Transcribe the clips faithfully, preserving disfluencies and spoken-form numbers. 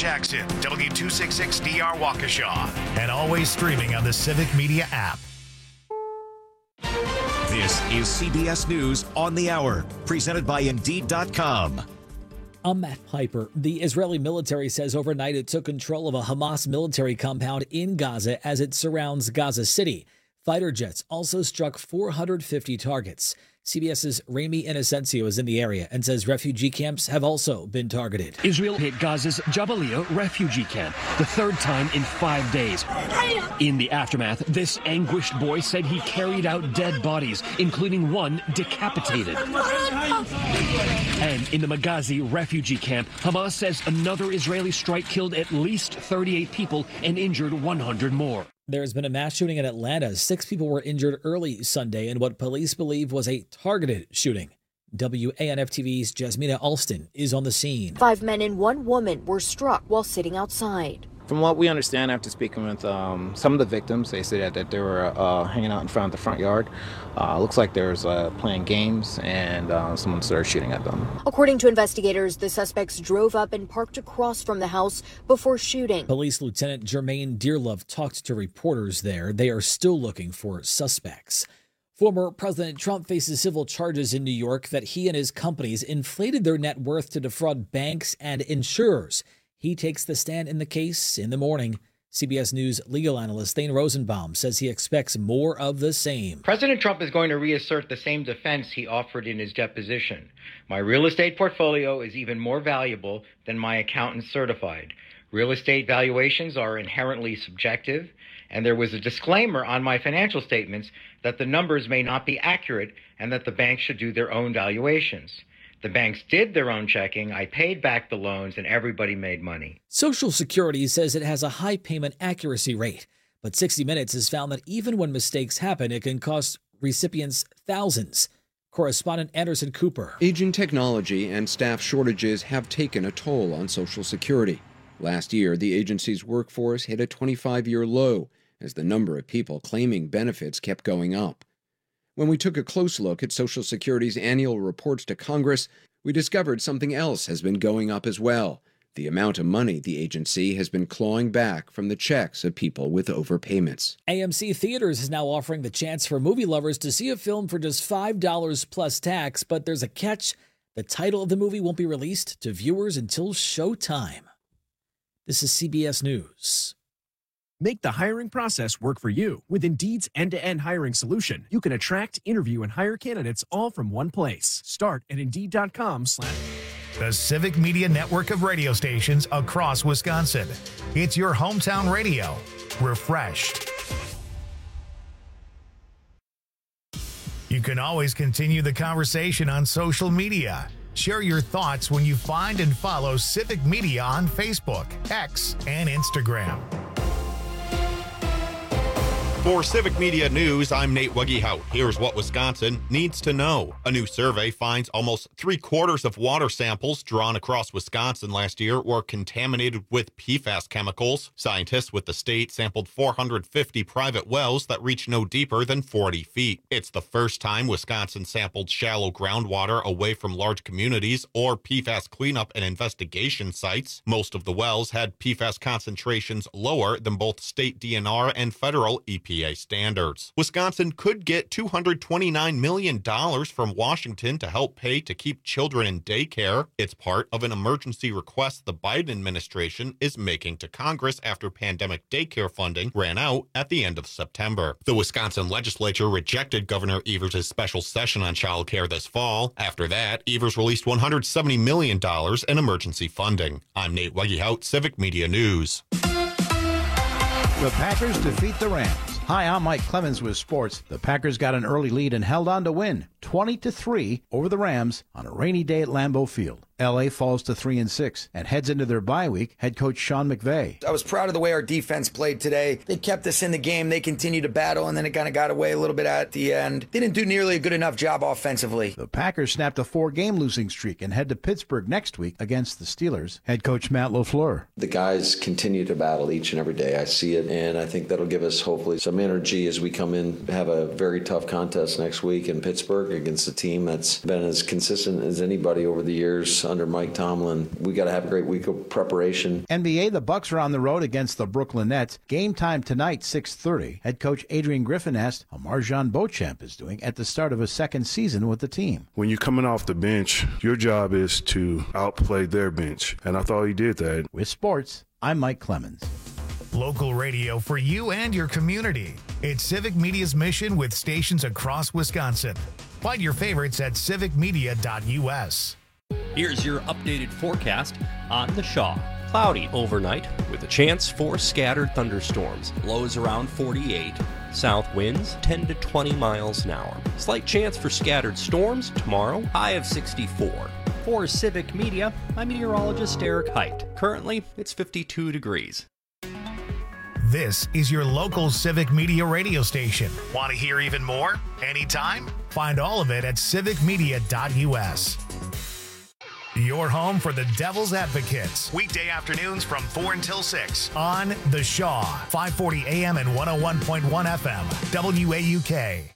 Jackson, W two sixty-six D R Waukesha, and always streaming on the Civic Media app. This is C B S News on the Hour, presented by Indeed dot com. I'm Matt Piper. The Israeli military says overnight it took control of a Hamas military compound in Gaza as it surrounds Gaza City. Fighter jets also struck four hundred fifty targets. CBS's Rami Inocencio is in the area and says refugee camps have also been targeted. Israel hit Gaza's Jabalia refugee camp, the third time in five days. In the aftermath, this anguished boy said he carried out dead bodies, including one decapitated. And in the Maghazi refugee camp, Hamas says another Israeli strike killed at least thirty-eight people and injured one hundred more. There's been a mass shooting in Atlanta. Six people were injured early Sunday in what police believe was a targeted shooting. W A N F T V's Jasmina Alston is on the scene. Five men and one woman were struck while sitting outside. From what we understand after speaking with um, some of the victims, they said that they were uh, hanging out in front of the front yard. Uh, looks like they was uh, playing games and uh, someone started shooting at them. According to investigators, the suspects drove up and parked across from the house before shooting. Police Lieutenant Jermaine Dearlove talked to reporters there. They are still looking for suspects. Former President Trump faces civil charges in New York that he and his companies inflated their net worth to defraud banks and insurers. He takes the stand in the case in the morning. C B S News legal analyst Thane Rosenbaum says he expects more of the same. President Trump is going to reassert the same defense he offered in his deposition. My real estate portfolio is even more valuable than my accountant certified. Real estate valuations are inherently subjective, and there was a disclaimer on my financial statements that the numbers may not be accurate and that the banks should do their own valuations. The banks did their own checking, I paid back the loans, and everybody made money. Social Security says it has a high payment accuracy rate, but sixty minutes has found that even when mistakes happen, it can cost recipients thousands. Correspondent Anderson Cooper. Aging technology and staff shortages have taken a toll on Social Security. Last year, the agency's workforce hit a twenty-five-year low as the number of people claiming benefits kept going up. When we took a close look at Social Security's annual reports to Congress, we discovered something else has been going up as well: the amount of money the agency has been clawing back from the checks of people with overpayments. A M C Theaters is now offering the chance for movie lovers to see a film for just five dollars plus tax, but there's a catch. The title of the movie won't be released to viewers until showtime. This is C B S News. Make the hiring process work for you. With Indeed's end-to-end hiring solution, you can attract, interview, and hire candidates all from one place. Start at Indeed dot com slash. The Civic Media network of radio stations across Wisconsin. It's your hometown radio. Refreshed. You can always continue the conversation on social media. Share your thoughts when you find and follow Civic Media on Facebook, X, and Instagram. For Civic Media News, I'm Nate Wegehout. Here's what Wisconsin needs to know. A new survey finds almost three quarters of water samples drawn across Wisconsin last year were contaminated with P FAS chemicals. Scientists with the state sampled four hundred fifty private wells that reach no deeper than forty feet. It's the first time Wisconsin sampled shallow groundwater away from large communities or P FAS cleanup and investigation sites. Most of the wells had P FAS concentrations lower than both state D N R and federal E P A standards. Wisconsin could get two hundred twenty-nine million dollars from Washington to help pay to keep children in daycare. It's part of an emergency request the Biden administration is making to Congress after pandemic daycare funding ran out at the end of September. The Wisconsin legislature rejected Governor Evers' special session on child care this fall. After that, Evers released one hundred seventy million dollars in emergency funding. I'm Nate Wegehout, Civic Media News. The Packers defeat the Rams. Hi, I'm Mike Clemens with sports. The Packers got an early lead and held on to win twenty to three over the Rams on a rainy day at Lambeau Field. L A falls to three and six and heads into their bye week. Head coach Sean McVay. I was proud of the way our defense played today. They kept us in the game. They continued to battle, and then it kind of got away a little bit at the end. They didn't do nearly a good enough job offensively. The Packers snapped a four-game losing streak and head to Pittsburgh next week against the Steelers. Head coach Matt LaFleur. The guys continue to battle each and every day. I see it, and I think that'll give us hopefully some energy as we come in, have a very tough contest next week in Pittsburgh against a team that's been as consistent as anybody over the years. under Mike Tomlin. We got to have a great week of preparation. N B A, the Bucks are on the road against the Brooklyn Nets. Game time tonight, six thirty. Head coach Adrian Griffin asked how Marjan Beauchamp is doing at the start of his second season with the team. When you're coming off the bench, your job is to outplay their bench, and I thought he did that. With sports, I'm Mike Clemens. Local radio for you and your community. It's Civic Media's mission with stations across Wisconsin. Find your favorites at civic media dot u s. Here's your updated forecast on the Shaw. Cloudy overnight with a chance for scattered thunderstorms. Lows around forty-eight. South winds ten to twenty miles an hour. Slight chance for scattered storms tomorrow. High of sixty-four. For Civic Media, I'm meteorologist Eric Height. Currently, it's fifty-two degrees. This is your local Civic Media radio station. Want to hear even more? Anytime? Find all of it at civic media dot u s. Your home for the Devil's Advocates. Weekday afternoons from four until six on The Shaw, five forty A M and one oh one point one F M, W A U K.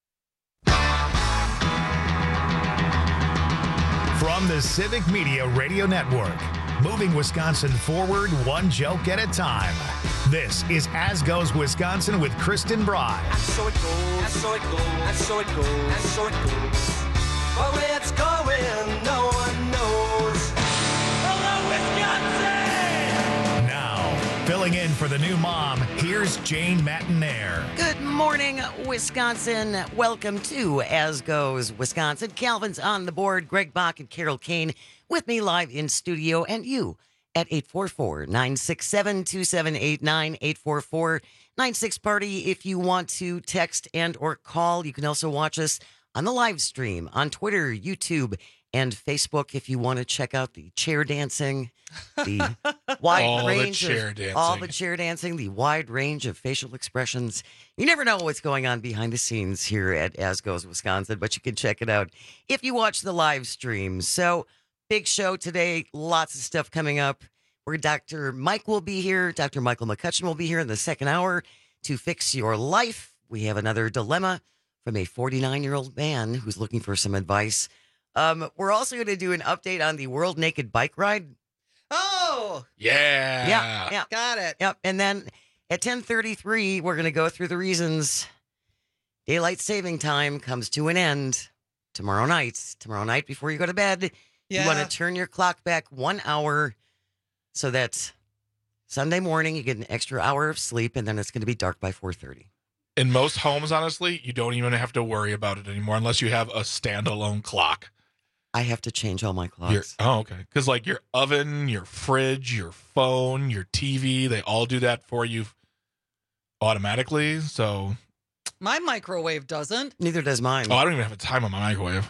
From the Civic Media Radio Network, moving Wisconsin forward one joke at a time. This is As Goes Wisconsin with Kristen Bry. And so it goes, and so it goes, and so it goes, and so it goes. But where it's going, no one knows. Hello, Wisconsin! Now, filling in for the new mom, here's Jane Matinaire. Good morning, Wisconsin. Welcome to As Goes Wisconsin. Calvin's on the board, Greg Bach and Carol Kane with me live in studio, and you at eight four four, nine six seven, two seven eight nine, eight four four, nine six party if you want to text and or call. You can also watch us on the live stream on Twitter, YouTube, and Facebook if you want to check out the chair dancing, the wide all range the chair of dancing. all the chair dancing, the wide range of facial expressions. You never know what's going on behind the scenes here at As Goes Wisconsin, but you can check it out if you watch the live stream. So, big show today, lots of stuff coming up. Where Doctor Mike will be here. Doctor Michael McCutcheon will be here in the second hour to fix your life. We have another dilemma from a forty-nine-year-old man who's looking for some advice. Um, we're also going to do an update on the World Naked Bike Ride. Oh! Yeah. Yeah, yeah. Got it. Yep. And then at ten thirty-three, we're going to go through the reasons daylight saving time comes to an end tomorrow night. Tomorrow night before you go to bed, Yeah. you want to turn your clock back one hour so that Sunday morning you get an extra hour of sleep, and then it's going to be dark by four thirty. In most homes, honestly, you don't even have to worry about it anymore unless you have a standalone clock. I have to change all my clocks. Your, oh, okay. Because like your oven, your fridge, your phone, your T V, they all do that for you automatically. So My microwave doesn't. Neither does mine. Oh, I don't even have a time on my microwave.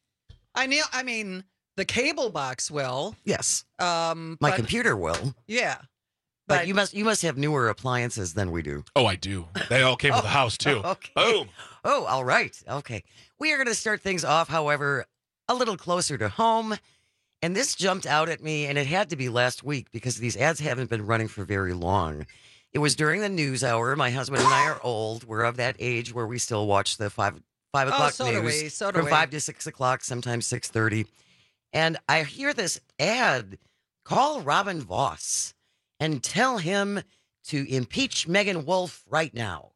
I know. I mean, the cable box will. Yes. Um, my but- computer will. Yeah. But, But- you must you must have newer appliances than we do. Oh, I do. They all came with the house too. Okay. Boom. Oh, all right. Okay. We are going to start things off, however, a little closer to home. And this jumped out at me, and it had to be last week because these ads haven't been running for very long. It was during the news hour. My husband and I are old. We're of that age where we still watch the five five Oh, o'clock so do news we, so do from we. five to six o'clock, sometimes six thirty. And I hear this ad: call Robin Voss and tell him to impeach Megan Wolf right now.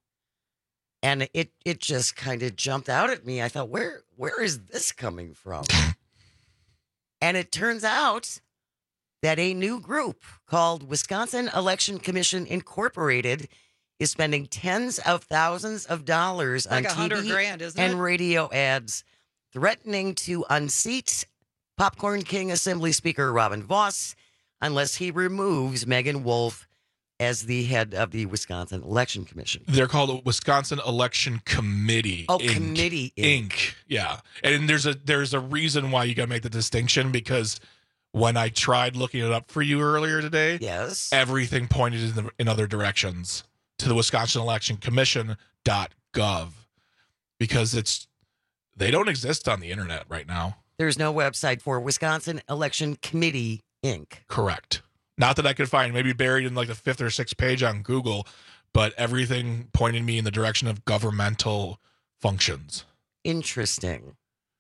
And it it just kind of jumped out at me. I thought, where where is this coming from? And it turns out that a new group called Wisconsin Election Commission Incorporated is spending tens of thousands of dollars Like on a hundred T V grand, isn't and it? radio ads, threatening to unseat Popcorn King Assembly Speaker Robin Voss unless he removes Megan Wolf as the head of the Wisconsin Election Commission. They're called the Wisconsin Election Committee. Oh, Inc. Committee Inc. Inc. Yeah, and there's a there's a reason why you got to make the distinction, because when I tried looking it up for you earlier today, yes, everything pointed in, the, in other directions to the Wisconsin Election Commission dot gov, because it's they don't exist on the internet right now. There's no website for Wisconsin Election Committee Incorporated. Correct. Not that I could find, maybe buried in like the fifth or sixth page on Google, but everything pointed me in the direction of governmental functions. Interesting.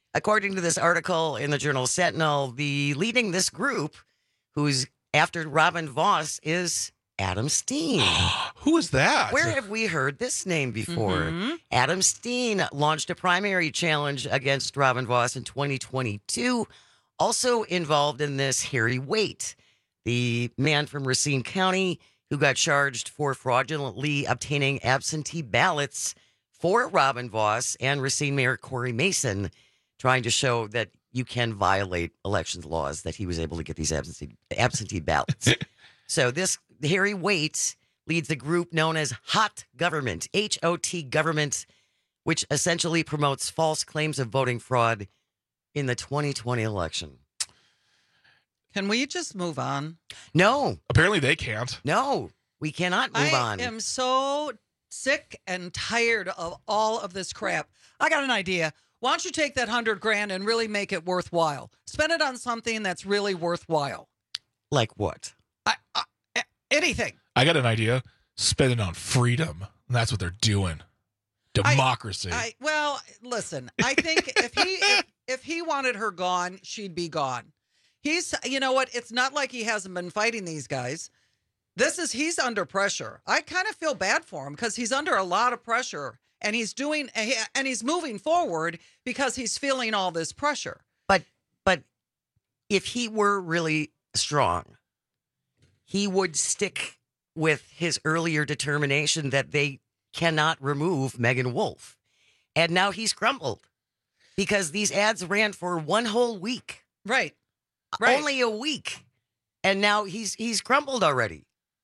According to this article in the Journal Sentinel, the leading this group, who's after Robin Voss, is Adam Steen. Who is that? Where have we heard this name before? Mm-hmm. Adam Steen launched a primary challenge against Robin Voss in twenty twenty-two. Also involved in this, Harry Waite, the man from Racine County who got charged for fraudulently obtaining absentee ballots for Robin Voss and Racine Mayor Corey Mason, trying to show that you can violate elections laws, that he was able to get these absentee, absentee ballots. So this Harry Waite leads a group known as Hot Government, H O T Government, which essentially promotes false claims of voting fraud in the twenty twenty election. Can we just move on? No. Apparently they can't. No, we cannot move I on. am so sick and tired of all of this crap. I got an idea. Why don't you take that hundred grand and really make it worthwhile? Spend it on something that's really worthwhile. Like what? I, I, anything. I got an idea. Spend it on freedom. And that's what they're doing. Democracy. I, I, well, listen, I think if he if, if he wanted her gone, she'd be gone. He's, you know what? It's not like he hasn't been fighting these guys. This is, he's under pressure. I kind of feel bad for him because he's under a lot of pressure and he's doing, and he's moving forward because he's feeling all this pressure. But, but if he were really strong, he would stick with his earlier determination that they cannot remove Megan Wolf. And now he's crumbled because these ads ran for one whole week. Right. Right. Only a week. And now he's he's crumbled already.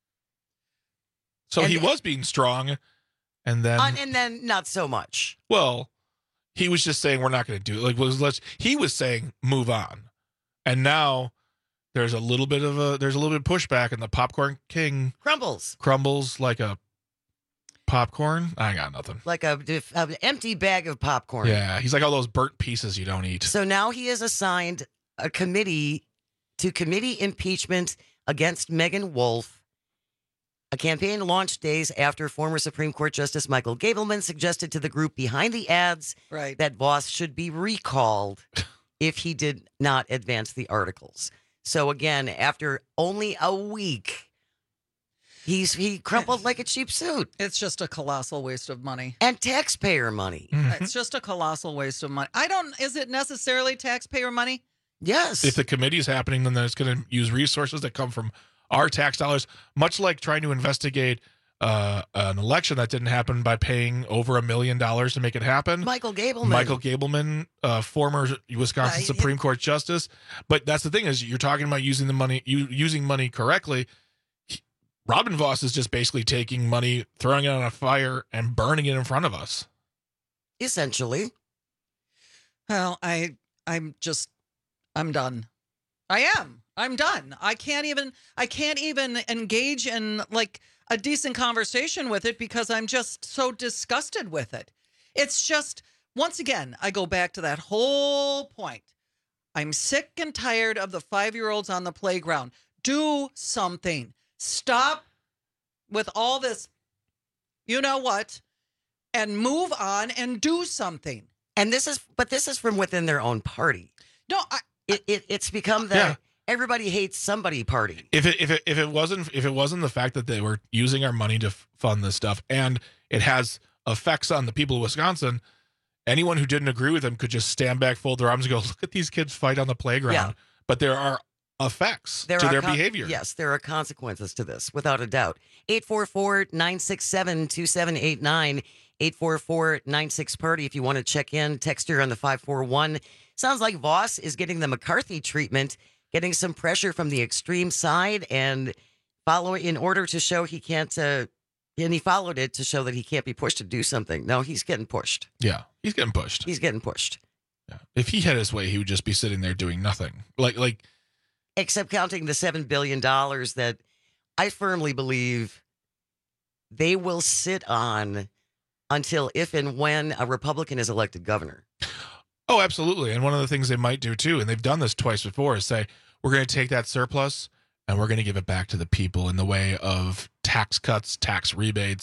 So and, he was being strong, and then uh, and then not so much. Well, he was just saying we're not going to do it. Like was let's. He was saying move on, and now there's a little bit of a there's a little bit of pushback, and the popcorn king crumbles crumbles like a popcorn. I got nothing. Like a an empty bag of popcorn. Yeah, he's like all those burnt pieces you don't eat. So now he is assigned a committee to committee impeachment against Megan Wolf. A campaign launched days after former Supreme Court Justice Michael Gableman suggested to the group behind the ads right. that Voss should be recalled if he did not advance the articles. So again, after only a week, he's he crumpled like a cheap suit. It's just a colossal waste of money. And taxpayer money. Mm-hmm. It's just a colossal waste of money. I don't, is it necessarily taxpayer money? Yes. If the committee is happening, then it's going to use resources that come from our tax dollars, much like trying to investigate uh, an election that didn't happen by paying over a million dollars to make it happen. Michael Gableman. Michael Gableman, uh, former Wisconsin Uh, Supreme Court Justice. But that's the thing is you're talking about using the money, you, using money correctly. He, Robin Voss is just basically taking money, throwing it on a fire, and burning it in front of us. Essentially. Well, I, I'm just, I'm done. I am. I'm done. I can't even, I can't even engage in like a decent conversation with it because I'm just so disgusted with it. It's just, once again, I go back to that whole point. I'm sick and tired of the five-year-olds on the playground. Do something. Stop with all this, you know what, and move on and do something. And this is, but this is from within their own party. No, I, It, it it's become the Yeah. everybody hates somebody party. If it if it if it wasn't if it wasn't the fact that they were using our money to f- fund this stuff and it has effects on the people of Wisconsin, anyone who didn't agree with them could just stand back, fold their arms, and go, "Look at these kids fight on the playground." Yeah. But there are effects There to are their con- behavior. Yes, there are consequences to this, without a doubt. eight four four, nine six seven, two seven eight nine, eight four four, nine six party if you want to check in. Text her on the five four one. Sounds like Voss is getting the McCarthy treatment, getting some pressure from the extreme side and following in order to show he can't, uh, and he followed it to show that he can't be pushed to do something. No, he's getting pushed. Yeah, he's getting pushed. He's getting pushed. Yeah. If he had his way, he would just be sitting there doing nothing. Like, like, Except counting the seven billion dollars that I firmly believe they will sit on until if and when a Republican is elected governor. oh, absolutely. And one of the things they might do too, and they've done this twice before, is say, we're going to take that surplus and we're going to give it back to the people in the way of tax cuts, tax rebates,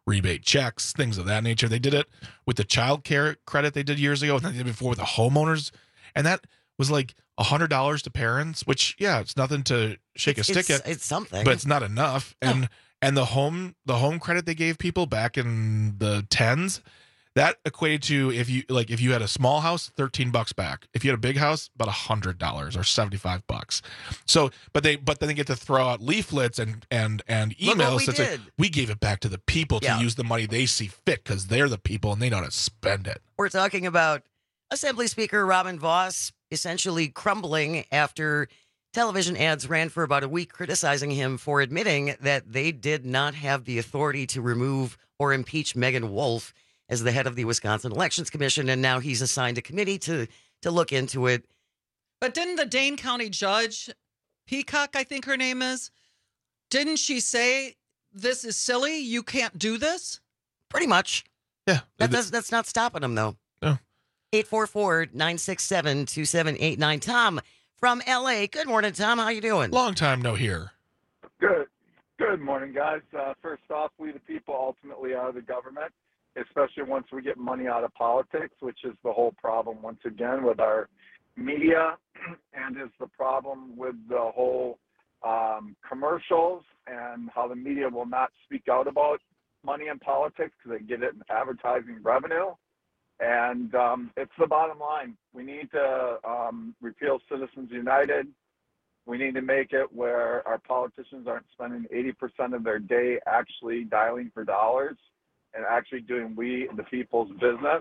rebate checks, things of that nature. They did it with the child care credit they did years ago, and then they did it before with the homeowners. And that was like one hundred dollars to parents, which, yeah, it's nothing to shake It's- a stick it's- at. it's something. But it's not enough. And and the home the home credit they gave people back in the tens, that equated to, if you like if you had a small house, thirteen bucks back. If you had a big house, about one hundred dollars or seventy-five bucks. So, but they but then they get to throw out leaflets and and and Look what emails we that say, did. we gave it back to the people to Yeah. use the money they see fit because they're the people and they know how to spend it. We're talking about Assembly Speaker Robin Vos essentially crumbling after television ads ran for about a week criticizing him for admitting that they did not have the authority to remove or impeach Megan Wolf as the head of the Wisconsin Elections Commission, and now he's assigned a committee to to look into it. But didn't the Dane County judge, Peacock, I think her name is, didn't she say, this is silly, you can't do this? Pretty much. Yeah. That does, that's not stopping him, though. No. eight four four, nine six seven, two seven eight nine. Tom from L A. Good morning, Tom. How you doing? Long time no hear. Good. Good morning, guys. Uh, first off, we the people ultimately are the government, especially once we get money out of politics, which is the whole problem once again with our media, and is the problem with the whole um, commercials and how the media will not speak out about money in politics because they get it in advertising revenue. And um, it's the bottom line. We need to um, repeal Citizens United. We need to make it where our politicians aren't spending eighty percent of their day actually dialing for dollars and actually doing we the people's business.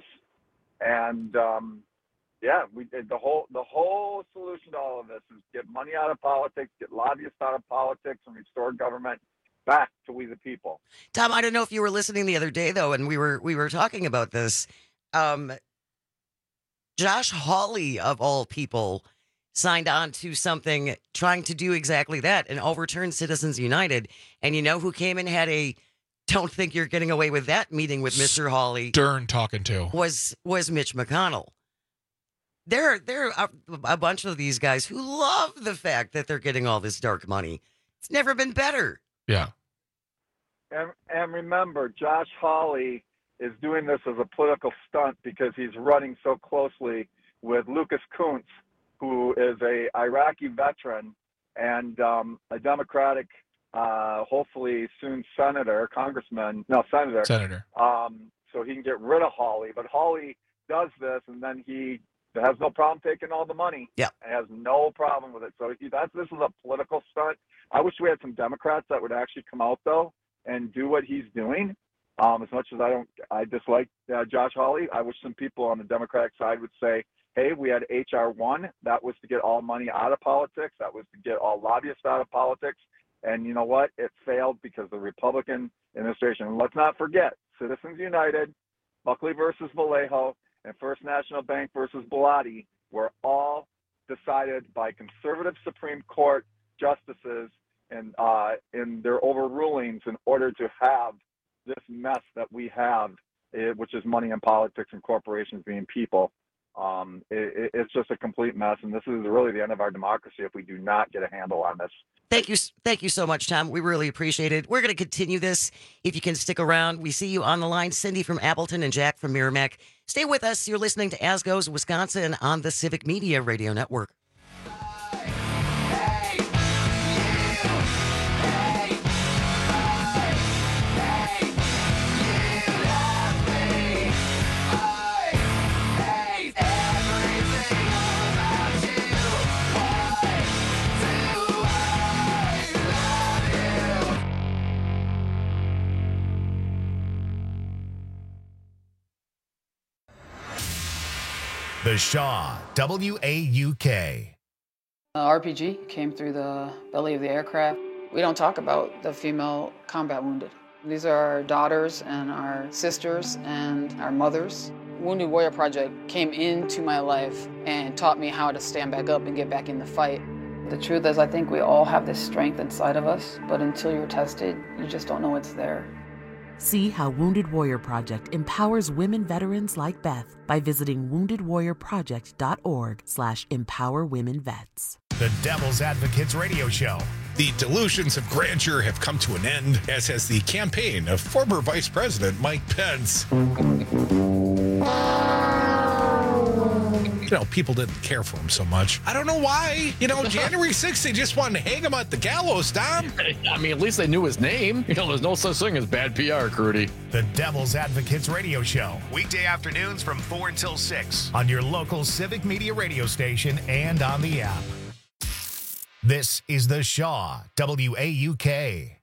And um, yeah, we the whole the whole solution to all of this is get money out of politics, get lobbyists out of politics, and restore government back to we the people. Tom, I don't know if you were listening the other day though, and we were we were talking about this. Um, Josh Hawley, of all people, signed on to something trying to do exactly that and overturn Citizens United. And you know who came and had a "don't think you're getting away with that" meeting with Mister Hawley? Stern talking to was was Mitch McConnell. There, there are a bunch of these guys who love the fact that they're getting all this dark money. It's never been better. Yeah. And, and remember, Josh Hawley is doing this as a political stunt because he's running so closely with Lucas Kuntz, who is a Iraqi veteran and um, a Democratic, uh, hopefully soon senator, congressman, no, senator. Senator. Um, so he can get rid of Hawley. But Hawley does this, and then he has no problem taking all the money. Yeah. And has no problem with it. So he, that's this is a political stunt. I wish we had some Democrats that would actually come out, though, and do what he's doing. Um, as much as I don't, I dislike uh, Josh Hawley, I wish some people on the Democratic side would say, hey, we had H R one. That was to get all money out of politics. That was to get all lobbyists out of politics. And you know what? It failed because the Republican administration. And let's not forget, Citizens United, Buckley versus Vallejo, and First National Bank versus Bellotti were all decided by conservative Supreme Court justices and uh, in their overrulings in order to have this mess that we have, eh, which is money in politics and corporations being people. Um, it, it's just a complete mess, and this is really the end of our democracy if we do not get a handle on this. Thank you, thank you so much, Tom. We really appreciate it. We're going to continue this. If you can stick around, we see you on the line. Cindy from Appleton and Jack from Merrimack. Stay with us. You're listening to As Goes Wisconsin on the Civic Media Radio Network. The Shaw, W A U K. Uh, R P G came through the belly of the aircraft. We don't talk about the female combat wounded. These are our daughters and our sisters and our mothers. Wounded Warrior Project came into my life and taught me how to stand back up and get back in the fight. The truth is, I think we all have this strength inside of us, but until you're tested, you just don't know it's there. See how Wounded Warrior Project empowers women veterans like Beth by visiting wounded warrior project dot org slash empower women vets. The Devil's Advocates Radio Show The delusions of grandeur have come to an end, as has the campaign of former Vice President Mike Pence. You know, people didn't care for him so much. I don't know why. You know, January sixth, they just wanted to hang him at the gallows, Dom. I mean, at least they knew his name. You know, there's no such thing as bad P R, Crudy. The Devil's Advocates Radio Show, weekday afternoons from four until six on your local Civic Media radio station and on the app. This is The Shaw, W A U K.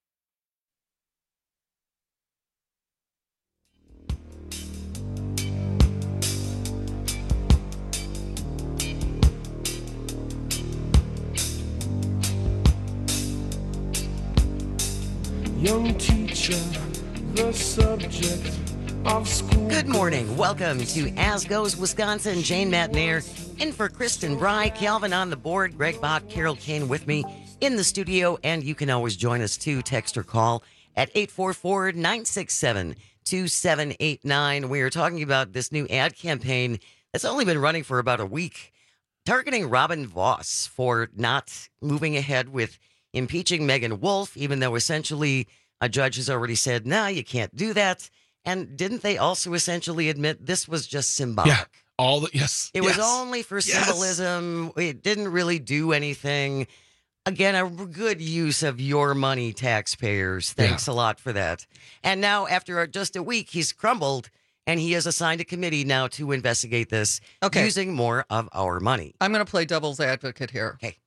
Young teacher, the subject of school. Good morning. Welcome to As Goes Wisconsin. Jane Matnair in for Kristen Bry, Calvin on the board, Greg Bach, Carol Kane with me in the studio. And you can always join us too. Text or call at eight four four, nine six seven, two seven eight nine. We are talking about this new ad campaign that's only been running for about a week, targeting Robin Vos for not moving ahead with impeaching Megan Wolf, even though essentially a judge has already said, no, you can't do that. And didn't they also essentially admit this was just symbolic? Yeah, all the, yes. It yes, was only for yes. symbolism. It didn't really do anything. Again, a good use of your money, taxpayers. Thanks yeah. a lot for that. And now, after just a week, he's crumbled, and he has assigned a committee now to investigate this okay. using more of our money. I'm going to play devil's advocate here. Okay.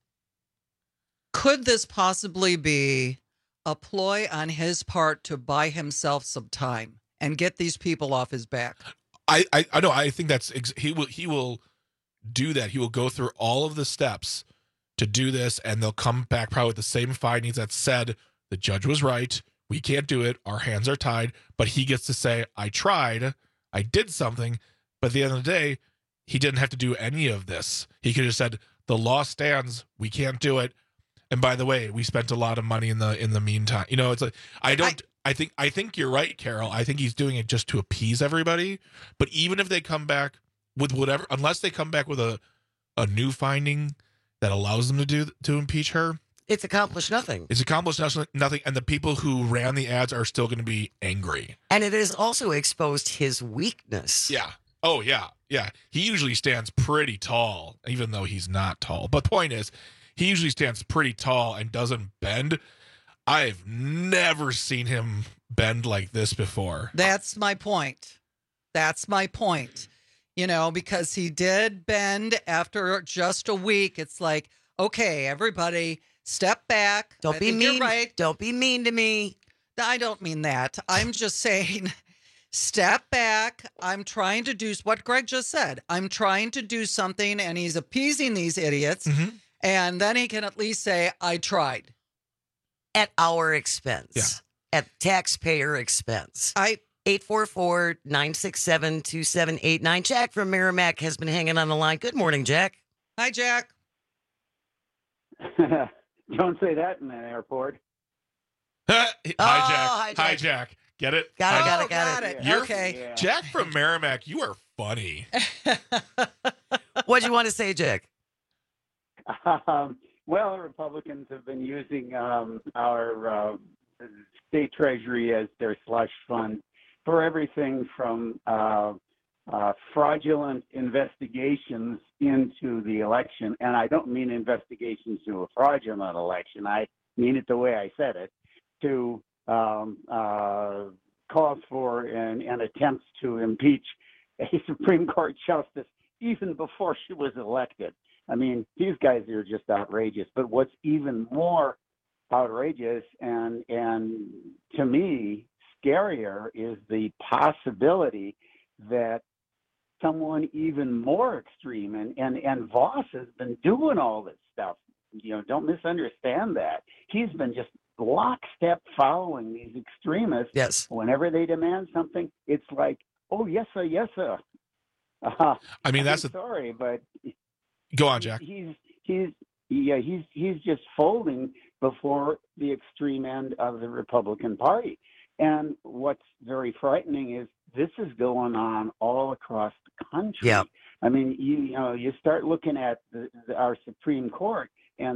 Could this possibly be a ploy on his part to buy himself some time and get these people off his back? I, I, I know. I think that's ex- he will he will do that. He will go through all of the steps to do this, and they'll come back probably with the same findings that said the judge was right. We can't do it. Our hands are tied. But he gets to say, I tried. I did something. But at the end of the day, he didn't have to do any of this. He could have said, the law stands. We can't do it. And by the way, we spent a lot of money in the in the meantime. You know, it's like I don't. I, I think I think you're right, Carol. I think he's doing it just to appease everybody. But even if they come back with whatever, unless they come back with a a new finding that allows them to do to impeach her, it's accomplished nothing. It's accomplished nothing, and the people who ran the ads are still going to be angry. And it has also exposed his weakness. Yeah. Oh yeah, yeah. He usually stands pretty tall, even though he's not tall. But the point is, he usually stands pretty tall and doesn't bend. I've never seen him bend like this before. That's my point. That's my point. You know, because he did bend after just a week. It's like, okay, everybody, step back. Don't I be think mean. You're right. Don't be mean to me. I don't mean that. I'm just saying, step back. I'm trying to do what Greg just said. I'm trying to do something, and he's appeasing these idiots. Mm-hmm. And then he can at least say, I tried. At our expense. Yeah. At taxpayer expense. I eight four four, nine six seven, two seven eight nine. Jack from Merrimack has been hanging on the line. Good morning, Jack. Hi, Jack. Don't say that in an airport. hi, Jack. Oh, hi, Jack. Hi, Jack. Get it? Got it, Hi, got it, Oh, got, got it. it. You're, Okay. Yeah. Jack from Merrimack, you are funny. What'd you want to say, Jack? Um, well, Republicans have been using um, our uh, state treasury as their slush fund for everything from uh, uh, fraudulent investigations into the election. And I don't mean investigations to a fraudulent election. I mean it the way I said it, to um, uh, calls for and, and attempts to impeach a Supreme Court justice even before she was elected. I mean, these guys are just outrageous. But what's even more outrageous and and to me scarier is the possibility that someone even more extreme and and and Vos has been doing all this stuff. You know, don't misunderstand that. He's been just lockstep following these extremists. Yes. Whenever they demand something, it's like, oh yes sir, yes sir. Uh, I mean, that's I'm a, sorry, but go on, Jack. He's he's yeah he's he's just folding before the extreme end of the Republican Party. And what's very frightening is this is going on all across the country. Yeah. I mean, you, you know, you start looking at the, the, our Supreme Court, and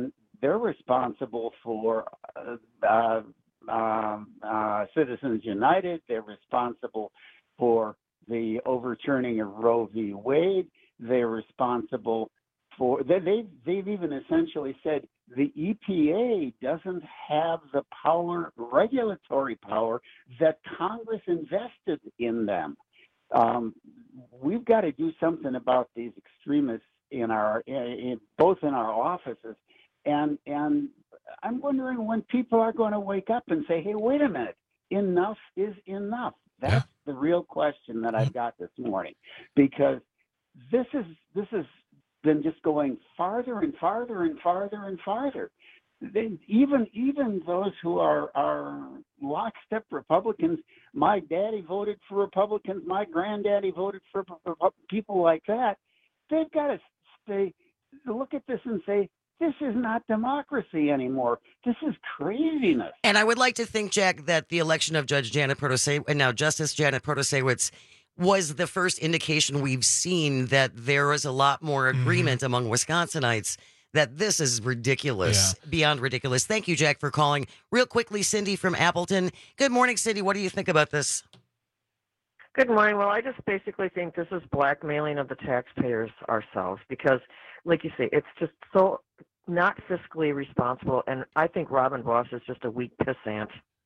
they're responsible for uh, uh, um, uh, Citizens United. They're responsible for the overturning of Roe v. Wade. They're responsible for they, they've they've even essentially said the E P A doesn't have the power, regulatory power, that Congress invested in them. Um, we've got to do something about these extremists in our in, in, both in our offices, and and I'm wondering when people are going to wake up and say, hey, wait a minute, enough is enough. That's yeah. the real question that I've got this morning, because this is this has been just going farther and farther and farther and farther. They, even even those who are are lockstep Republicans, my daddy voted for Republicans, my granddaddy voted for, for people like that. They've got to stay look at this and say, this is not democracy anymore. This is craziness. And I would like to think, Jack, that the election of Judge Janet Protasiewicz, and now Justice Janet Protasiewicz, was the first indication we've seen that there is a lot more agreement mm-hmm. among Wisconsinites that this is ridiculous, yeah. beyond ridiculous. Thank you, Jack, for calling. Real quickly, Cindy from Appleton. Good morning, Cindy. What do you think about this? Good morning. Well, I just basically think this is blackmailing of the taxpayers ourselves because, like you say, it's just so not fiscally responsible, and I think Robin Voss is just a weak pissant.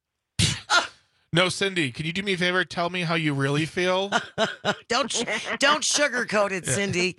No, Cindy, can you do me a favor? Tell me how you really feel. don't don't sugarcoat it, Cindy.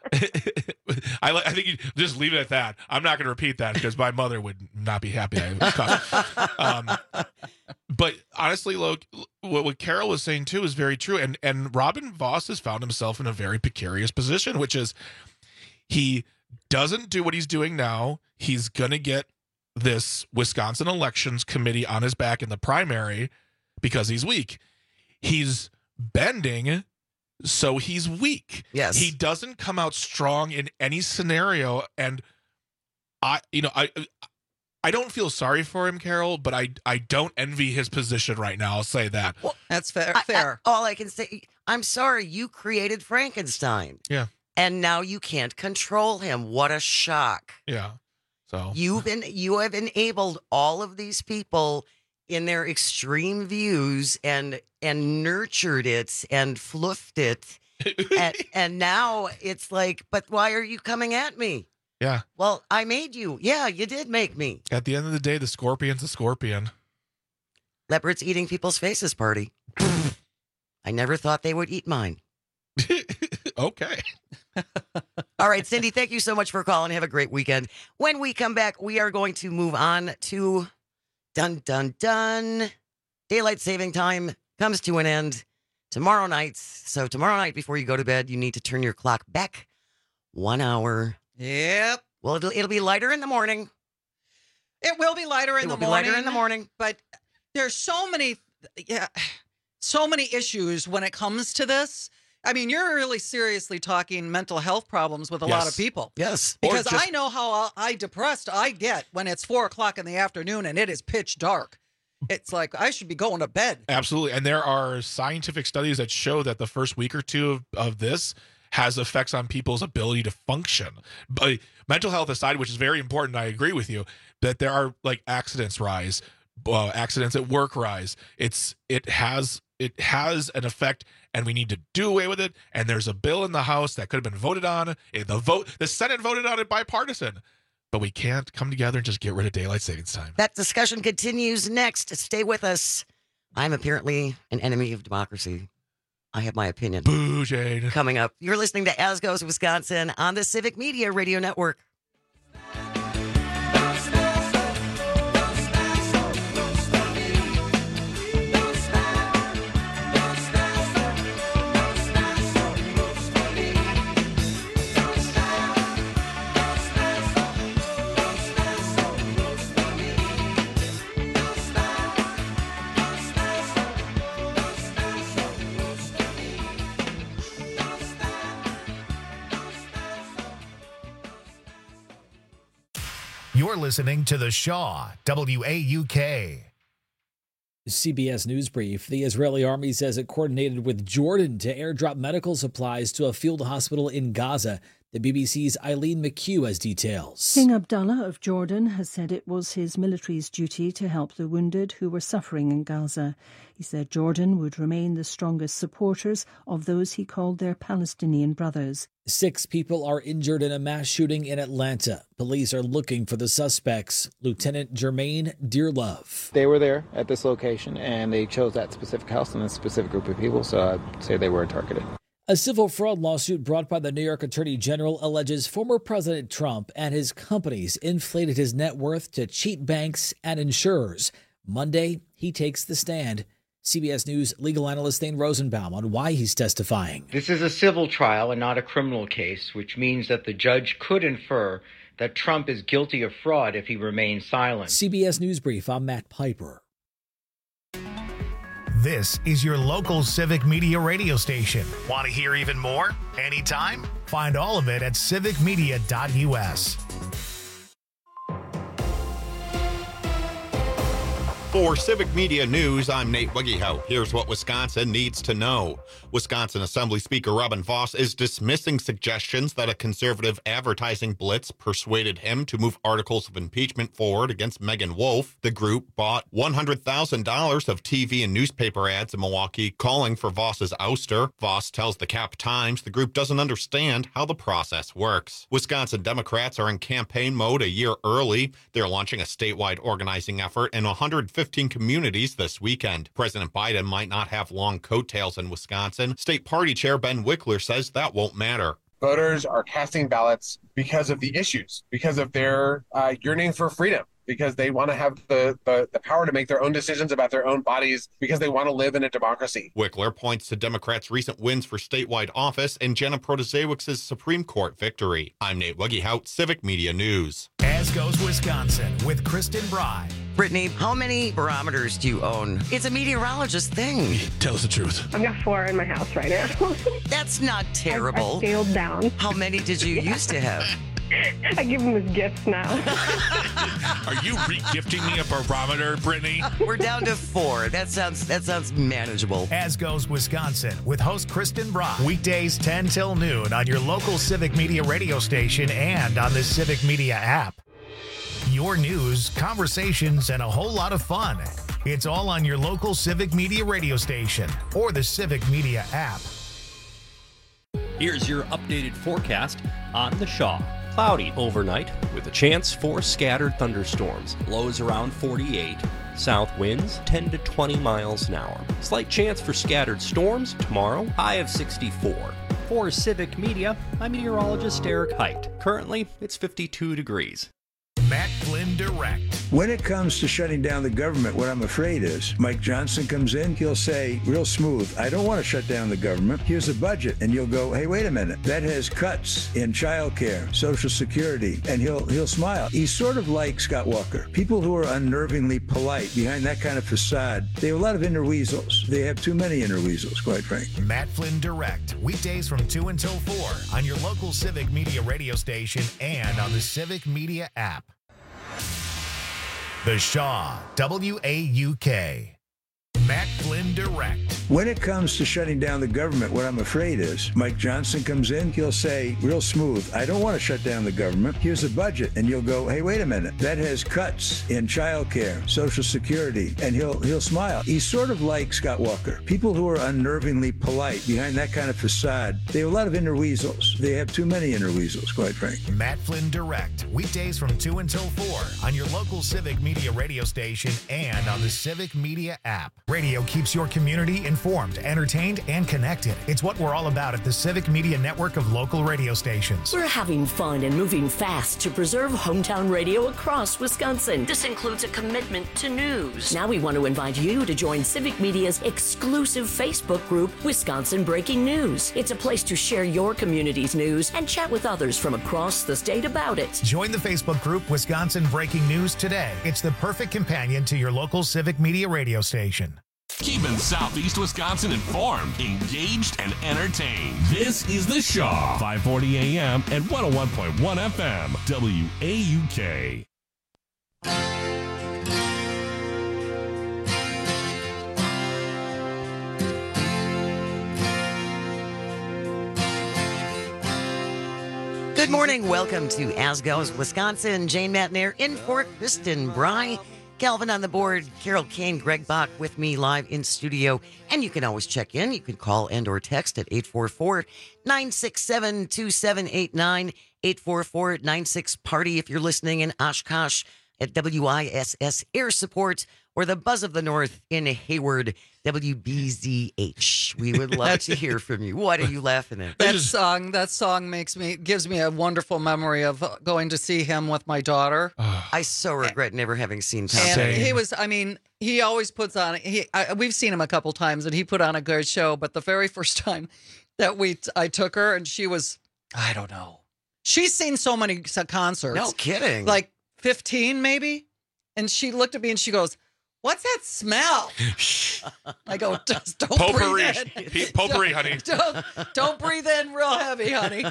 I, I think you just leave it at that. I'm not going to repeat that because my mother would not be happy. um, but honestly, look, what, what Carol was saying too is very true. And and Robin Voss has found himself in a very precarious position, which is he doesn't do what he's doing now. He's going to get this Wisconsin Elections Committee on his back in the primary because he's weak. He's bending, so he's weak. Yes. He doesn't come out strong in any scenario. And I, you know, I, I don't feel sorry for him, Carol, but I, I don't envy his position right now. I'll say that. Well, that's fair. I, fair. I, all I can say, I'm sorry, you created Frankenstein. Yeah. And now you can't control him. What a shock. Yeah. So you've been you have enabled all of these people in their extreme views and and nurtured it and fluffed it. and, and now it's like, but why are you coming at me? Yeah. Well, I made you. Yeah, you did make me. At the end of the day, the scorpion's a scorpion. Leopards eating people's faces party. I never thought they would eat mine. Okay. All right, Cindy, thank you so much for calling. Have a great weekend. When we come back, we are going to move on to dun, dun, dun. Daylight saving time comes to an end tomorrow night. So tomorrow night before you go to bed, you need to turn your clock back one hour. Yep. Well, it'll, it'll be lighter in the morning. It will be lighter in it the will morning. Be lighter in the morning. But there's so many, yeah, so many issues when it comes to this. I mean, you're really seriously talking mental health problems with a yes. lot of people. Yes. Because just, I know how I depressed I get when it's four o'clock in the afternoon and it is pitch dark. It's like I should be going to bed. Absolutely. And there are scientific studies that show that the first week or two of, of this has effects on people's ability to function. But mental health aside, which is very important, I agree with you, that there are like accidents rise, uh, accidents at work rise. It's it has it has an effect, and we need to do away with it. And there's a bill in the House that could have been voted on. The vote, the Senate voted on it bipartisan. But we can't come together and just get rid of daylight savings time. That discussion continues next. Stay with us. I'm apparently an enemy of democracy. I have my opinion. Boo, Jane. Coming up, you're listening to As Goes Wisconsin on the Civic Media Radio Network. You're listening to The Shaw, W A U K. C B S News Brief. The Israeli army says it coordinated with Jordan to airdrop medical supplies to a field hospital in Gaza The B B C's Eileen McHugh has details. King Abdullah of Jordan has said it was his military's duty to help the wounded who were suffering in Gaza. He said Jordan would remain the strongest supporters of those he called their Palestinian brothers. Six people are injured in a mass shooting in Atlanta. Police are looking for the suspects. Lieutenant Jermaine Dearlove. They were there at this location, and they chose that specific house and a specific group of people, so I'd say they were targeted. A civil fraud lawsuit brought by the New York Attorney General alleges former President Trump and his companies inflated his net worth to cheat banks and insurers. Monday, he takes the stand. C B S News legal analyst Thane Rosenbaum on why he's testifying. This is a civil trial and not a criminal case, which means that the judge could infer that Trump is guilty of fraud if he remains silent. C B S News Brief, I'm Matt Piper. This is your local civic media radio station. Want to hear even more? Anytime? Find all of it at civic media dot U S. For Civic Media News, I'm Nate Wiggyhout. Here's what Wisconsin needs to know. Wisconsin Assembly Speaker Robin Vos is dismissing suggestions that a conservative advertising blitz persuaded him to move articles of impeachment forward against Megan Wolfe. The group bought one hundred thousand dollars of T V and newspaper ads in Milwaukee calling for Vos's ouster. Vos tells the Cap Times the group doesn't understand how the process works. Wisconsin Democrats are in campaign mode a year early. They're launching a statewide organizing effort in one hundred fifteen communities this weekend. President Biden might not have long coattails in Wisconsin. State Party Chair Ben Wickler says that won't matter. Voters are casting ballots because of the issues, because of their uh, yearning for freedom, because they want to have the, the, the power to make their own decisions about their own bodies, because they want to live in a democracy. Wickler points to Democrats' recent wins for statewide office and Jenna Protasiewicz's Supreme Court victory. I'm Nate Wiggyhout, Civic Media News. As goes Wisconsin with Kristen Bry. Brittany, how many barometers do you own? It's a meteorologist thing. Tell us the truth. I've got four in my house right now. That's not terrible. I, I scaled down. How many did you yeah. used to have? I give them as gifts now. Are you re-gifting me a barometer, Brittany? We're down to four. That sounds that sounds manageable. As goes Wisconsin with host Kristen Brock. Weekdays ten till noon on your local Civic Media radio station and on the Civic Media app. Your news, conversations, and a whole lot of fun. It's all on your local Civic Media radio station or the Civic Media app. Here's your updated forecast on the Shaw. Cloudy overnight with a chance for scattered thunderstorms. Lows around forty-eight. South winds ten to twenty miles an hour. Slight chance for scattered storms tomorrow. High of sixty-four. For Civic Media, I'm meteorologist Eric Height. Currently, it's fifty-two degrees. Matt Flynn Direct. When it comes to shutting down the government, what I'm afraid is Mike Johnson comes in, he'll say real smooth, I don't want to shut down the government. Here's a budget. And you'll go, hey, wait a minute. That has cuts in childcare, Social Security. And he'll he'll smile. He's sort of like Scott Walker. People who are unnervingly polite behind that kind of facade, they have a lot of inner weasels. They have too many inner weasels, quite frankly. Matt Flynn Direct. Weekdays from two until four on your local Civic Media radio station and on the Civic Media app. The Shaw, W A U K. Matt Flynn Direct. When it comes to shutting down the government, what I'm afraid is Mike Johnson comes in, he'll say real smooth, I don't want to shut down the government. Here's a budget. And you'll go, hey, wait a minute. That has cuts in childcare, Social Security. And he'll he'll smile. He's sort of like Scott Walker. People who are unnervingly polite behind that kind of facade, they have a lot of inner weasels. They have too many inner weasels, quite frankly. Matt Flynn Direct. Weekdays from two until four on your local Civic Media radio station and on the Civic Media app. Radio keeps your community informed, entertained, and connected. It's what we're all about at the Civic Media network of local radio stations. We're having fun and moving fast to preserve hometown radio across Wisconsin. This includes a commitment to news. Now we want to invite you to join Civic Media's exclusive Facebook group, Wisconsin Breaking News. It's a place to share your community's news and chat with others from across the state about it. Join the Facebook group, Wisconsin Breaking News, today. It's the perfect companion to your local Civic Media radio station. Keeping Southeast Wisconsin informed, engaged, and entertained. This is The Shaw, five forty A M and one oh one point one F M, W A U K. Good morning. Welcome to As Goes Wisconsin. Jane Matnair in for Kristen Bry. Calvin on the board. Carol Kane, Greg Bach with me live in studio. And you can always check in. You can call and or text at eight four four, nine six seven, two seven eight nine, eight four four, nine six party if you're listening in Oshkosh at W I S S Air Support or the Buzz of the North in Hayward, W B Z H. We would love to hear from you. What are you laughing at? That song, that song makes me gives me a wonderful memory of going to see him with my daughter. I so regret never having seen Tom And Petty. he was, I mean, he always puts on. He, I, we've seen him a couple times, and he put on a good show. But the very first time that we, I took her, and she was, I don't know, she's seen so many concerts. No kidding. Like fifteen, maybe. And she looked at me and she goes, "What's that smell?" I go, "Just don't Potpourri, breathe in. Pete, potpourri, honey. Don't, don't breathe in real heavy, honey."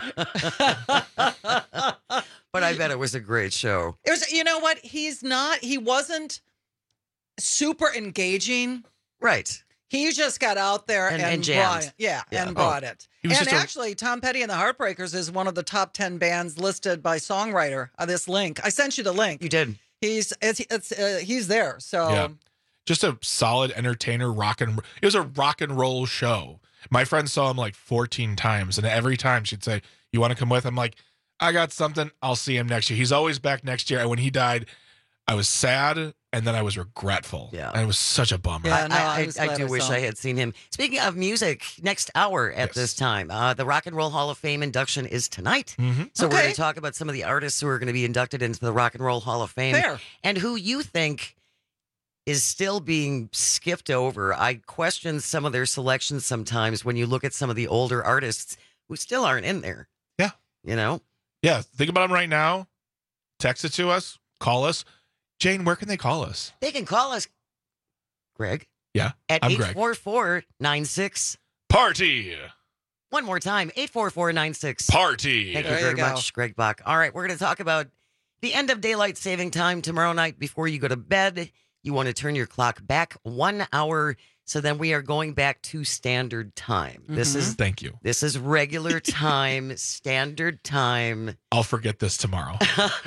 But I bet it was a great show. It was, you know what? He's not, he wasn't super engaging. Right. He just got out there And- and, and jammed. brought it. Yeah, Yeah. and Oh. brought it. He was And just a- actually, Tom Petty and the Heartbreakers is one of the top ten bands listed by Songwriter on this link. I sent you the link. You did. He's it's, it's uh, he's there. So Yeah. Just a solid entertainer, rock and it was a rock and roll show. My friend saw him like fourteen times, and every time she'd say, "You want to come with?" I'm like, "I got something. I'll see him next year." He's always back next year. And when he died, I was sad, and then I was regretful. Yeah. And it was such a bummer. Yeah, no, I, I I, was I glad do I wish saw I him. had seen him. Speaking of music, next hour at Yes. this time, uh, the Rock and Roll Hall of Fame induction is tonight. Mhm. So we're Okay. going to talk about some of the artists who are going to be inducted into the Rock and Roll Hall of Fame Fair. and who you think is still being skipped over. I question some of their selections sometimes when you look at some of the older artists who still aren't in there. Yeah. You know? Yeah. Think about him right now. Text it to us. Call us. Jane, where can they call us? They can call us, Greg, Yeah. at I'm eight Greg. four four, nine six. Party. One more time, eight four four, nine six. Party. Thank you There you very go. much, Greg Bach. All right, we're going to talk about the end of daylight saving time tomorrow night before you go to bed. You want to turn your clock back one hour, so then we are going back to standard time. This is Thank you. this is regular time, standard time. I'll forget this tomorrow.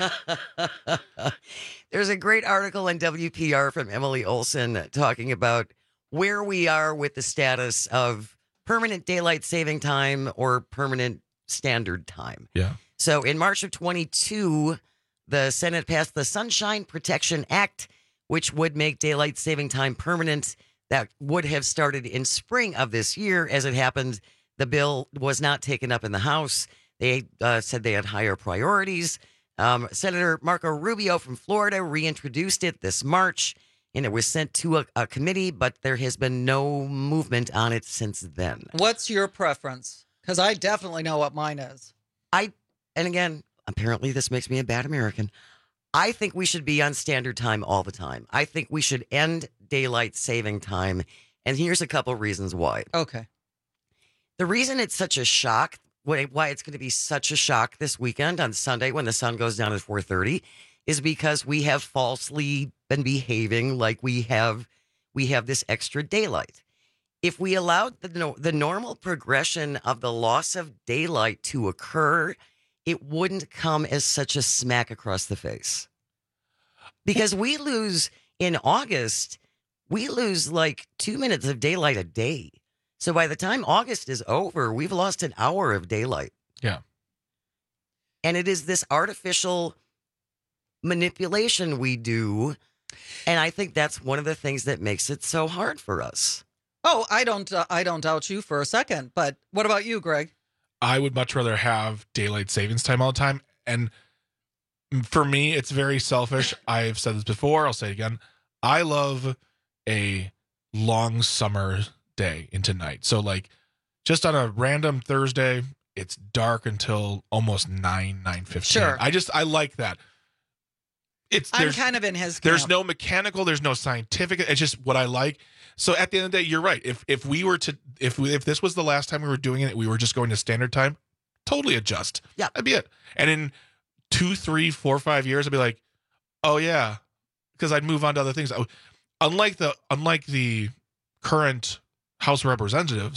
There's a great article in W P R from Emily Olson talking about where we are with the status of permanent daylight saving time or permanent standard time. Yeah. So in March of twenty-two, the Senate passed the Sunshine Protection Act, which would make daylight saving time permanent. That would have started in spring of this year. As it happened, the bill was not taken up in the House. They uh, said they had higher priorities. Um, Senator Marco Rubio from Florida reintroduced it this March, and it was sent to a, a committee, but there has been no movement on it since then. What's your preference? Because I definitely know what mine is. I, and again, apparently this makes me a bad American. I think we should be on standard time all the time. I think we should end daylight saving time. And here's a couple reasons why. Okay. The reason it's such a shock, why why it's going to be such a shock this weekend on Sunday when the sun goes down at four thirty, is because we have falsely been behaving like we have we have this extra daylight. If we allowed the no, the normal progression of the loss of daylight to occur, it wouldn't come as such a smack across the face. Because we lose in August, we lose like two minutes of daylight a day. So by the time August is over, we've lost an hour of daylight. Yeah. And it is this artificial manipulation we do. And I think that's one of the things that makes it so hard for us. Oh, I don't. Uh, I don't doubt you for a second. But what about you, Greg? I would much rather have daylight savings time all the time. And for me, it's very selfish. I've said this before. I'll say it again. I love a long summer day into night. So like just on a random Thursday, it's dark until almost nine, nine fifteen. Sure. I just, I like that. It's I'm there's, kind of in his. there's camp. no mechanical, there's no scientific. It's just what I like. So at the end of the day, you're right. If if we were to if we, if this was the last time we were doing it, we were just going to standard time, totally adjust. Yeah, that'd be it. And in two, three, four, five years, I'd be like, oh yeah, because I'd move on to other things. Unlike the unlike the current House of Representatives,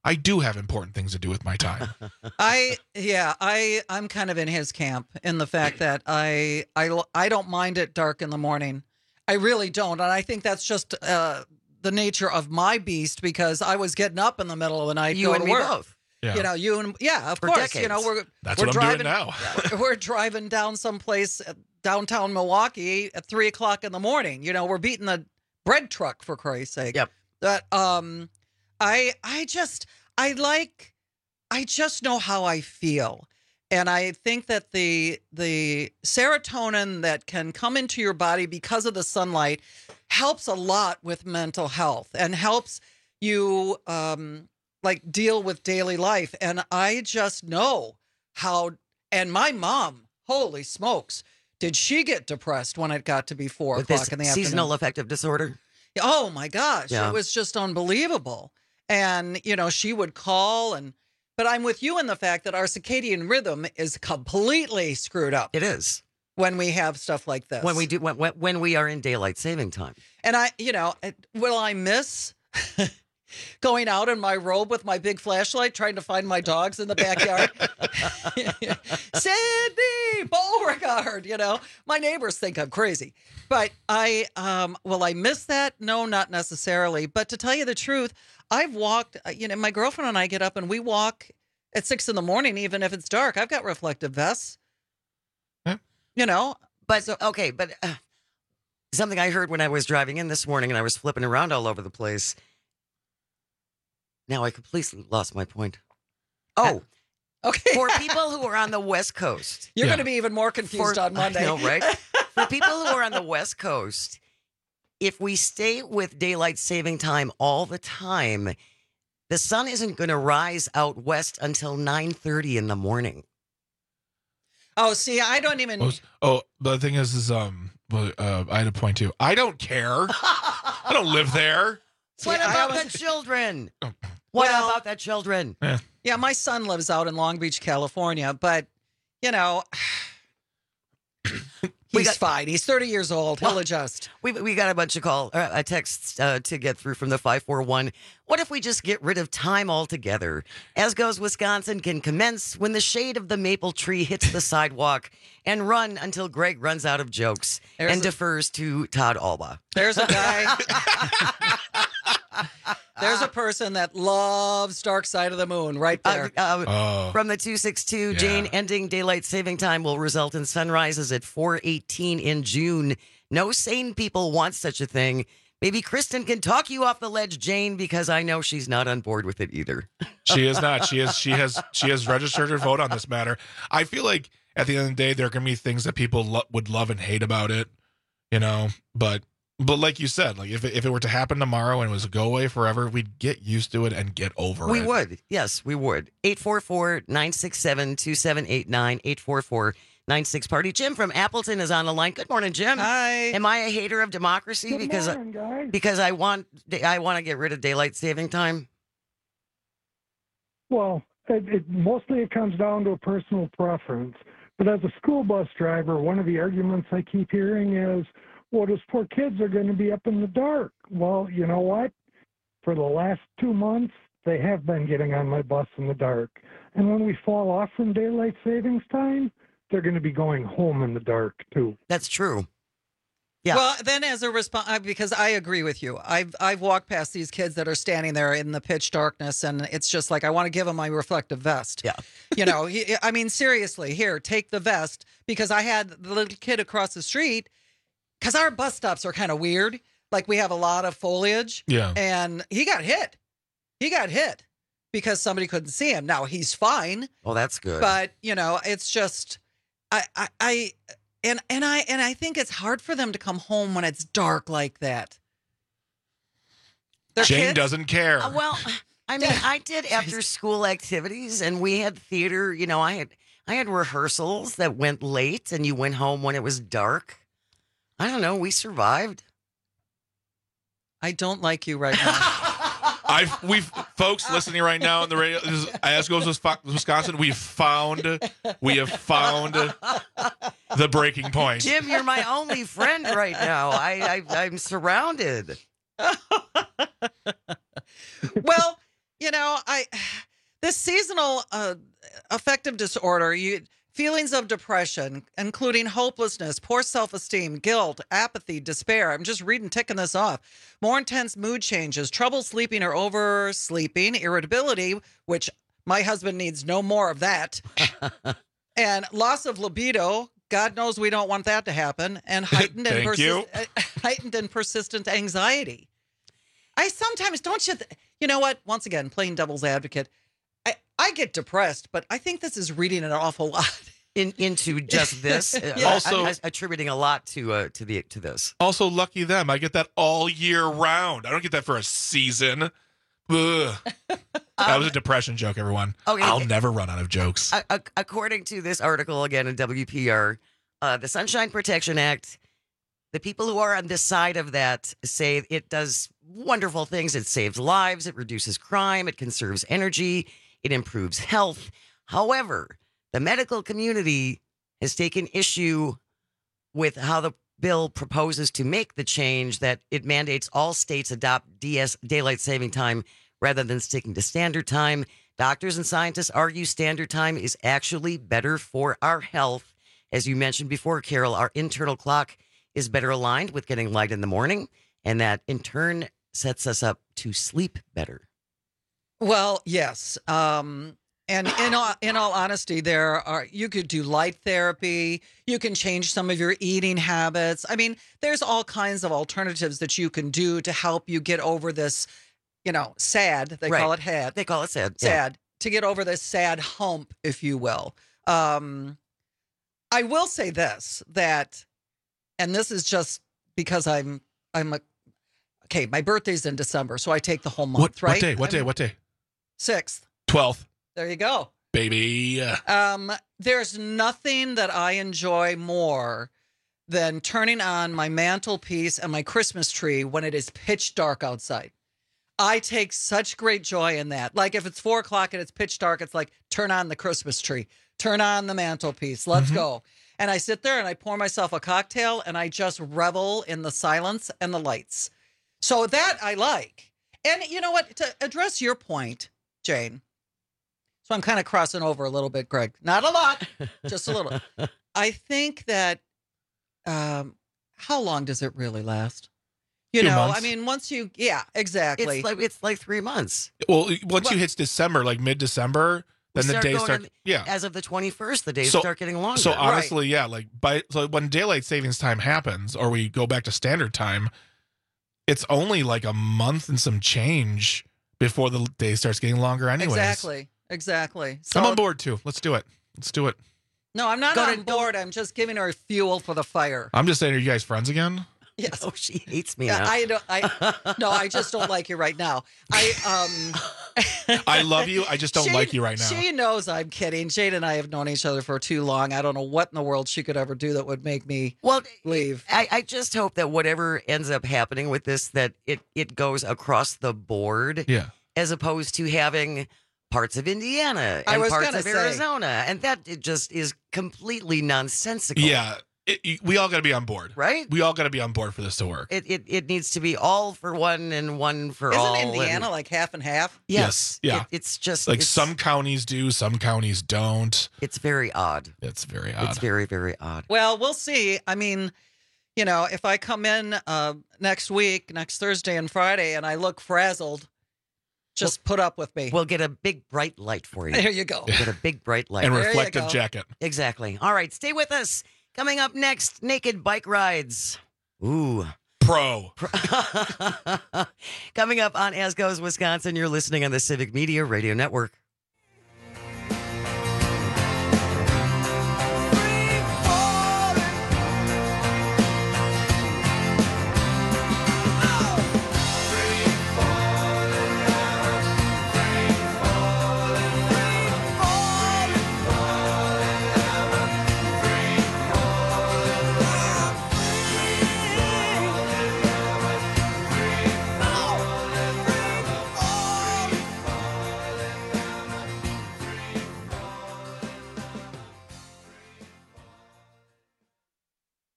I do have important things to do with my time. I yeah, I I'm kind of in his camp in the fact that I I I don't mind it dark in the morning. I really don't, and I think that's just uh, the nature of my beast because I was getting up in the middle of the night. You going and to me work. both. Yeah. You know, you and yeah, of For course. decades. You know, we're That's we're what I'm driving, doing now. we're, we're driving down someplace uh, downtown Milwaukee at three o'clock in the morning. You know, we're beating the bread truck for Christ's sake. Yep. That um, I I just I like I just know how I feel. And I think that the the serotonin that can come into your body because of the sunlight helps a lot with mental health and helps you um, like deal with daily life. And I just know how. And my mom, holy smokes, did she get depressed when it got to be four With o'clock this in the seasonal afternoon? affective disorder. Oh my gosh, Yeah. it was just unbelievable. And you know, she would call and. But I'm with you in the fact that our circadian rhythm is completely screwed up. It is. When we have stuff like this. When we do when, when when we are in daylight saving time. And I, you know, will I miss going out in my robe with my big flashlight trying to find my dogs in the backyard? Sydney Beauregard, you know, my neighbors think I'm crazy. But I, um, will I miss that? No, not necessarily. But to tell you the truth, I've walked, you know, my girlfriend and I get up and we walk at six in the morning, even if it's dark. I've got reflective vests. Yeah. You know, but so, okay, but uh, something I heard when I was driving in this morning and I was flipping around all over the place. Now I completely lost my point. Oh, okay. For people who are on the West Coast, you're yeah. going to be even more confused for, on Monday. I know, right? For people who are on the West Coast, if we stay with daylight saving time all the time, the sun isn't going to rise out west until nine thirty in the morning. Oh, see, I don't even. Oh, oh the thing is, is um, uh, I had a point too. I don't care. I don't live there. See, what about was... the children? What well, about the children? Yeah. yeah, my son lives out in Long Beach, California, but you know. He's got, fine. He's thirty years old. He'll well, adjust. We we got a bunch of call, uh, a texts uh, to get through from the five four one. What if we just get rid of time altogether? As Goes Wisconsin can commence when the shade of the maple tree hits the sidewalk and run until Greg runs out of jokes there's and a, defers to Todd Alba. There's a guy. There's a person that loves Dark Side of the Moon right there. Uh, uh, oh. From the two six two, yeah. Jane, ending daylight saving time will result in sunrises at four eighteen in June. No sane people want such a thing. Maybe Kristen can talk you off the ledge, Jane, because I know she's not on board with it either. She is not. She is. She has. She has registered her vote on this matter. I feel like at the end of the day, there are going to be things that people lo- would love and hate about it, you know. But but like you said, like if it, if it were to happen tomorrow and it was to go away forever, we'd get used to it and get over we it. We would. Yes, we would. eight four four, nine six seven, two seven eight nine, eight four four, nine six party. Jim from Appleton is on the line. Good morning, Jim. Hi. Am I a hater of democracy Good because morning, guys. because I want I want to get rid of daylight saving time? Well, it, it mostly it comes down to a personal preference. But as a school bus driver, one of the arguments I keep hearing is, well, those poor kids are going to be up in the dark. Well, you know what? For the last two months, they have been getting on my bus in the dark. And when we fall off from daylight savings time, they're going to be going home in the dark, too. That's true. Yeah. Well, then as a response, because I agree with you. I've I've walked past these kids that are standing there in the pitch darkness, and it's just like, I want to give them my reflective vest. Yeah. You know, he, I mean, seriously, here, take the vest. Because I had the little kid across the street, because our bus stops are kind of weird. Like, we have a lot of foliage. Yeah. And he got hit. He got hit because somebody couldn't see him. Now, he's fine. Well, that's good. But, you know, it's just, I, I, I And and I and I think it's hard for them to come home when it's dark like that. Their Jane kids? doesn't care. Uh, well, I mean, I did after school activities, and we had theater. You know, I had I had rehearsals that went late, and you went home when it was dark. I don't know. We survived. I don't like you right now. I've we've folks listening right now on the radio. This is, as goes Wisconsin, we've found we have found the breaking point. Jim, you're my only friend right now. I, I I'm surrounded. Well, you know, I this seasonal uh, affective disorder, you feelings of depression, including hopelessness, poor self-esteem, guilt, apathy, despair. I'm just reading, ticking this off. More intense mood changes, trouble sleeping or oversleeping, irritability, which my husband needs no more of that, and loss of libido. God knows we don't want that to happen, and heightened and Thank you. persist- heightened and persistent anxiety. I sometimes don't you. Th- you know what? Once again, playing devil's advocate. I, I get depressed, but I think this is reading an awful lot In, into just this. Yeah. Also- I'm, I'm attributing a lot to uh, to the to this. Also, lucky them. I get that all year round. I don't get that for a season. Ugh. That was a depression joke, everyone. Okay. I'll never run out of jokes. A- a- according to this article again in W P R, uh, the Sunshine Protection Act, the people who are on this side of that say it does wonderful things. It saves lives. It reduces crime. It conserves energy. It improves health. However, the medical community has taken issue with how the bill proposes to make the change that it mandates all states adopt D S daylight saving time rather than sticking to standard time. Doctors and scientists argue standard time is actually better for our health. As you mentioned before, Carol, our internal clock is better aligned with getting light in the morning, and that in turn sets us up to sleep better. Well, yes. Um, and in all, in all honesty, there are you could do light therapy. You can change some of your eating habits. I mean, there's all kinds of alternatives that you can do to help you get over this, you know, sad. They Right. call it had. They call it sad. yeah. Sad. To get over this sad hump, if you will. Um, I will say this, that, and this is just because I'm, I'm a, okay, my birthday's in December, so I take the whole month, What, right? what day? What I'm day? What day? Sixth. twelfth. There you go. Baby. Um, there's nothing that I enjoy more than turning on my mantelpiece and my Christmas tree when it is pitch dark outside. I take such great joy in that. Like if it's four o'clock and it's pitch dark, it's like, turn on the Christmas tree, turn on the mantelpiece, let's Mhm. go. And I sit there and I pour myself a cocktail and I just revel in the silence and the lights. So that I like. And you know what? To address your point, Jane. So I'm kind of crossing over a little bit, Greg. Not a lot, just a little. I think that, um, how long does it really last? You Two know, months. I mean, once you, yeah, exactly. It's like it's like three months. Well, once you hit December, like mid-December, We then the start days going start. on- Yeah. As of the twenty-first, the days So- start getting longer. So honestly, yeah, like by so when daylight savings time happens, or we go back to standard time, it's only like a month and some change before the day starts getting longer. Anyways, Exactly. Exactly. So, I'm on board too. Let's do it. Let's do it. No, I'm not Go on to- board. I'm just giving her fuel for the fire. I'm just saying, are you guys friends again? Yes. Oh, she hates me Yeah, now. I don't. I no. I just don't like you right now. I um. I love you. I just don't She- like you right now. She knows I'm kidding. Jade and I have known each other for too long. I don't know what in the world she could ever do that would make me well leave. I, I just hope that whatever ends up happening with this, that it, it goes across the board. Yeah. As opposed to having parts of Indiana I and was parts gonna of say. Arizona. And that it just is completely nonsensical. Yeah. It, you- we all got to be on board, Right? We all got to be on board for this to work. It, it it needs to be all for one and one for Isn't all. and- Indiana like half and half? Yes. Yeah. It- it's just Like it's, some counties do, some counties don't. It's very odd. It's very odd. It's very, very odd. Well, we'll see. I mean, you know, if I come in uh, next week, next Thursday and Friday, and I look frazzled, just put up with me. We'll get a big bright light for you. There you go. We'll get a big bright light. and There you reflective go. jacket. Exactly. All right, stay with us. Coming up next, naked bike rides. Ooh. Pro. Coming up on As Goes Wisconsin, you're listening on the Civic Media Radio Network.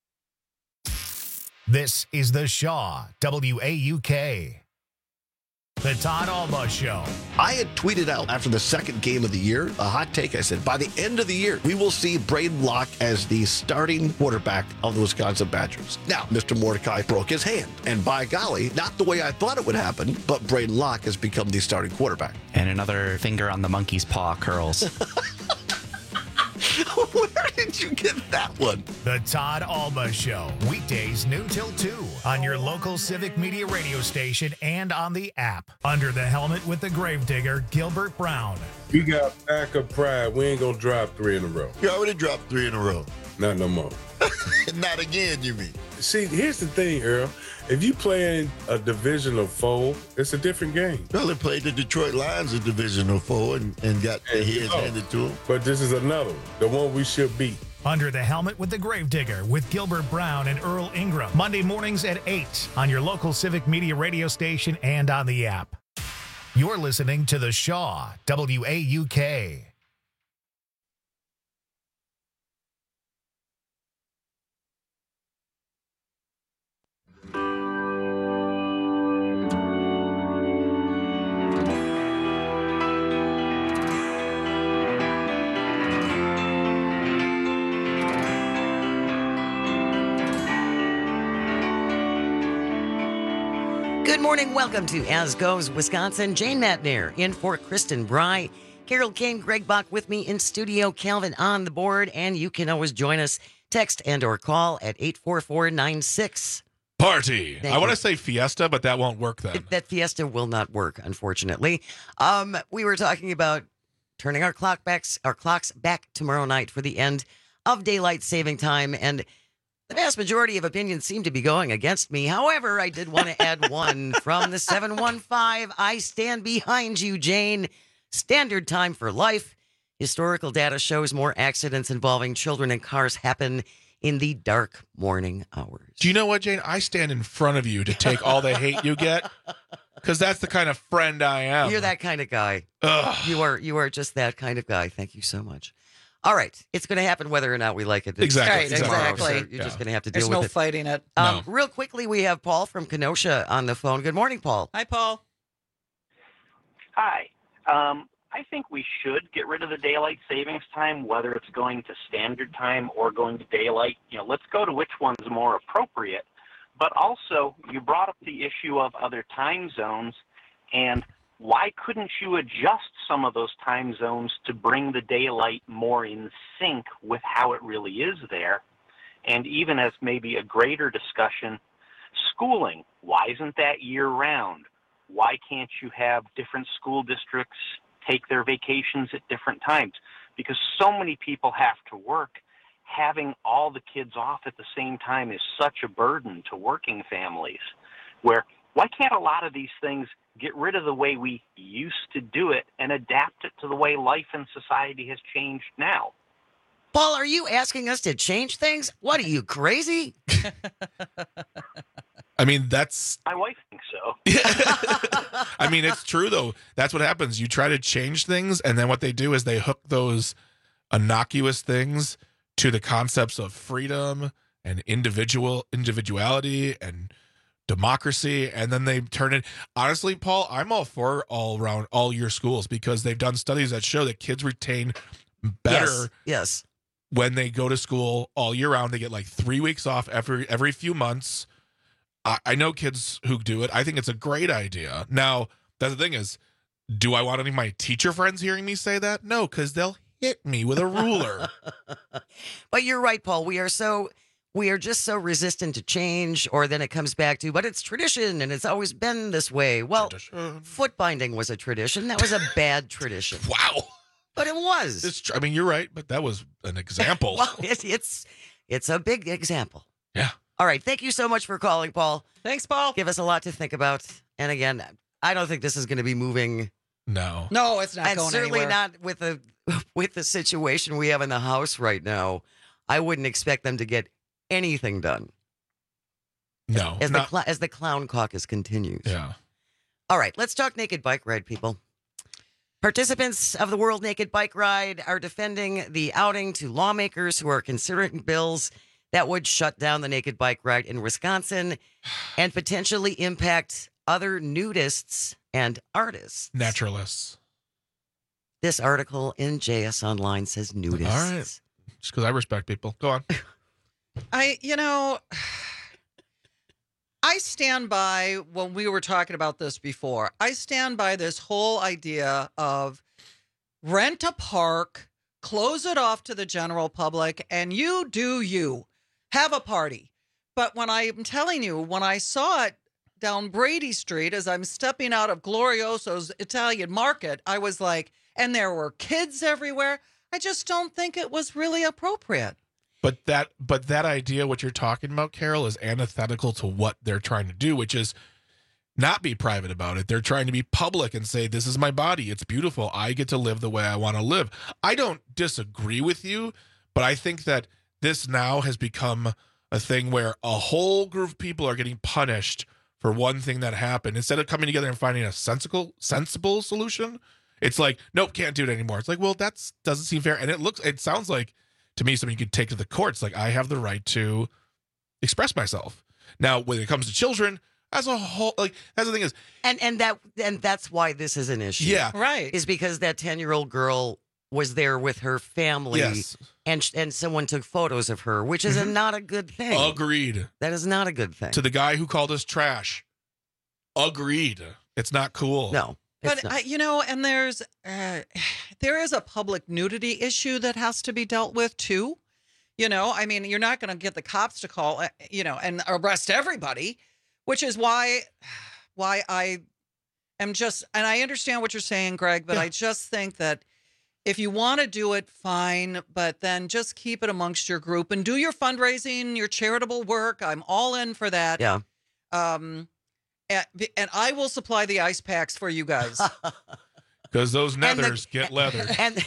This is The Shaw, W A U K. The Todd Alba Show. I had tweeted out after the second game of the year, a hot take. I said, by the end of the year, we will see Braden Locke as the starting quarterback of the Wisconsin Badgers. Now, Mister Mordecai broke his hand. And by golly, not the way I thought it would happen, but Braden Locke has become the starting quarterback. And another finger on the monkey's paw curls. Where did you get that one? The Todd Alba Show. Weekdays noon till two on your local Civic Media radio station and on the app. Under the helmet with the gravedigger, Gilbert Brown. We got backup pride. We ain't going to drop three in a row. You already dropped three in a row. Not no more. Not again, you mean? See, here's the thing, Earl. If you play in a divisional foe, it's a different game. Well, they played the Detroit Lions in divisional foe and, and got their heads handed to them. But this is another one, the one we should beat. Under the helmet with the gravedigger with Gilbert Brown and Earl Ingram. Monday mornings at eight on your local Civic Media radio station and on the app. You're listening to The Shaw, W A U K. Good morning. Welcome to As Goes Wisconsin. Jane Matnair in for Kristen Bry. Carol Kane, Greg Bach with me in studio. Calvin on the board. And you can always join us. Text and or call at eight four four nine six. Party. Thank I want you. to say fiesta, but that won't work then. That fiesta will not work, unfortunately. Um, we were talking about turning our clock backs, our clocks back tomorrow night for the end of daylight saving time. And the vast majority of opinions seem to be going against me. However, I did want to add one from the seven one five. I stand behind you, Jane. Standard time for life. Historical data shows more accidents involving children and cars happen in the dark morning hours. Do you know what, Jane? I stand in front of you to take all the hate you get because that's the kind of friend I am. You're that kind of guy. Ugh. You are you are just that kind of guy. Thank you so much. All right. It's going to happen whether or not we like it. It's Exactly. right, Exactly. Tomorrow, so you're Yeah. just going to have to deal There's with no it. fighting it. Um, Real quickly, we have Paul from Kenosha on the phone. Good morning, Paul. Hi, Paul. Hi. Um, I think we should get rid of the daylight savings time, whether it's going to standard time or going to daylight. You know, let's go to which one's more appropriate. But also, you brought up the issue of other time zones, and why couldn't you adjust some of those time zones to bring the daylight more in sync with how it really is there? And even as maybe a greater discussion, schooling, why isn't that year-round? Why can't you have different school districts take their vacations at different times? Because so many people have to work. Having all the kids off at the same time is such a burden to working families, where why can't a lot of these things get rid of the way we used to do it and adapt it to the way life and society has changed now? Paul, are you asking us to change things? What are you, crazy? I mean, that's. My wife thinks so. I mean, it's true though. That's what happens. You try to change things, and then what they do is they hook those innocuous things to the concepts of freedom and individual individuality and democracy, and then they turn it. Honestly, Paul, I'm all for all around all year schools because they've done studies that show that kids retain better. Yes. Yes. When they go to school all year round. They get like three weeks off every every few months. I, I know kids who do it. I think it's a great idea. Now, that's the thing is, do I want any of my teacher friends hearing me say that? No, because they'll hit me with a ruler. But you're right, Paul. We are so we are just so resistant to change, or then it comes back to, but it's tradition and it's always been this way. Well, tradition. Foot binding was a tradition. That was a bad tradition. Wow. But it was. It's tr- I mean, you're right, but that was an example. Well, it's, it's it's a big example. Yeah. All right. Thank you so much for calling, Paul. Thanks, Paul. Give us a lot to think about. And again, I don't think this is going to be moving. No. No, it's not and going certainly anywhere. not with the with the situation we have in the House right now. I wouldn't expect them to get anything done. No. As the not- cl- as the clown caucus continues. Yeah. All right, let's talk naked bike ride, people. Participants of the World Naked Bike Ride are defending the outing to lawmakers who are considering bills that would shut down the naked bike ride in Wisconsin and potentially impact other nudists and artists. Naturalists. This article in J S Online says nudists. All right. Just because I respect people. Go on. I, you know, I stand by when we were talking about this before. I stand by this whole idea of rent a park, close it off to the general public, and you do you. Have a party. But when I'm telling you, when I saw it down Brady Street as I'm stepping out of Glorioso's Italian Market, I was like, and there were kids everywhere. I just don't think it was really appropriate. But that but that idea, what you're talking about, Carol, is antithetical to what they're trying to do, which is not be private about it. They're trying to be public and say, this is my body. It's beautiful. I get to live the way I want to live. I don't disagree with you, but I think that this now has become a thing where a whole group of people are getting punished for one thing that happened. Instead of coming together and finding a sensible, sensible solution, it's like, nope, can't do it anymore. It's like, well, that doesn't seem fair. And it looks, it sounds like, to me, something you could take to the courts. Like, I have the right to express myself. Now, when it comes to children, as a whole, like, that's the thing is, and and that and that's why this is an issue. Yeah, right. Is because that ten-year-old girl was there with her family, yes, and and someone took photos of her, which is a, not a good thing. Agreed. That is not a good thing. To the guy who called us trash, agreed. It's not cool. No. But, I, you know, and there's uh, there is a public nudity issue that has to be dealt with, too. You know, I mean, you're not going to get the cops to call, uh, you know, and arrest everybody, which is why why I am just, and I understand what you're saying, Greg, but yeah. I just think that if you want to do it, fine, but then just keep it amongst your group and do your fundraising, your charitable work. I'm all in for that. Yeah. Um. And, and I will supply the ice packs for you guys. Because those nethers the, get leather. And,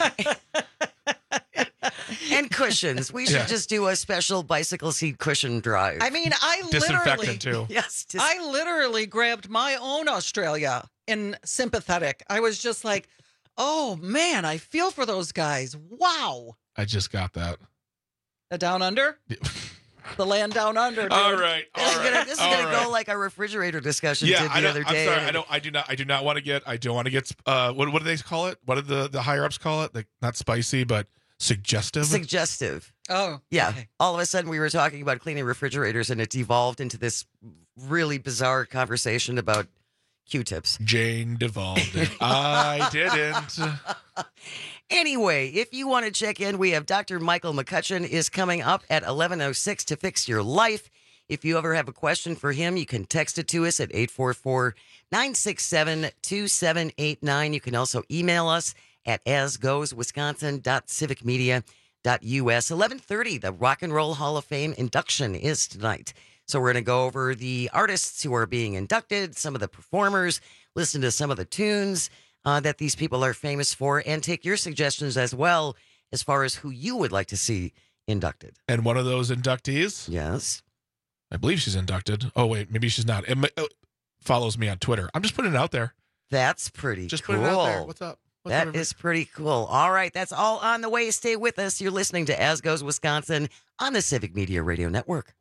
and cushions. We should yeah. just do a special bicycle seat cushion drive. I mean, I literally... too. Yes. Dis- I literally grabbed my own Australia in sympathetic. I was just like, oh, man, I feel for those guys. Wow. I just got that. The Down Under? The land down under. Dude. All right, all this right. is gonna, this is gonna right. go like our refrigerator discussion yeah, did the I other day. I'm sorry, I don't. I do not. I do not want to get. I don't want to get. Uh, what what do they call it? What did the the higher ups call it? Like, not spicy, but suggestive. Suggestive. Oh, yeah. Okay. All of a sudden, we were talking about cleaning refrigerators, and it devolved into this really bizarre conversation about Q-tips. Jane devolved it. I didn't. Anyway, if you want to check in, we have Doctor Michael McCutcheon is coming up at eleven oh six to fix your life. If you ever have a question for him, you can text it to us at eight four four, nine six seven, two seven eight nine. You can also email us at as goes wisconsin dot civic media dot u s. eleven thirty, the Rock and Roll Hall of Fame induction is tonight. So we're going to go over the artists who are being inducted, some of the performers, listen to some of the tunes uh, that these people are famous for, and take your suggestions as well as far as who you would like to see inducted. And one of those inductees? Yes. I believe she's inducted. Oh, wait, maybe she's not. It may, oh, follows me on Twitter. I'm just putting it out there. That's pretty just cool. Just putting it out there. What's up? What's that up, is pretty cool. All right, that's all on the way. Stay with us. You're listening to As Goes Wisconsin on the Civic Media Radio Network.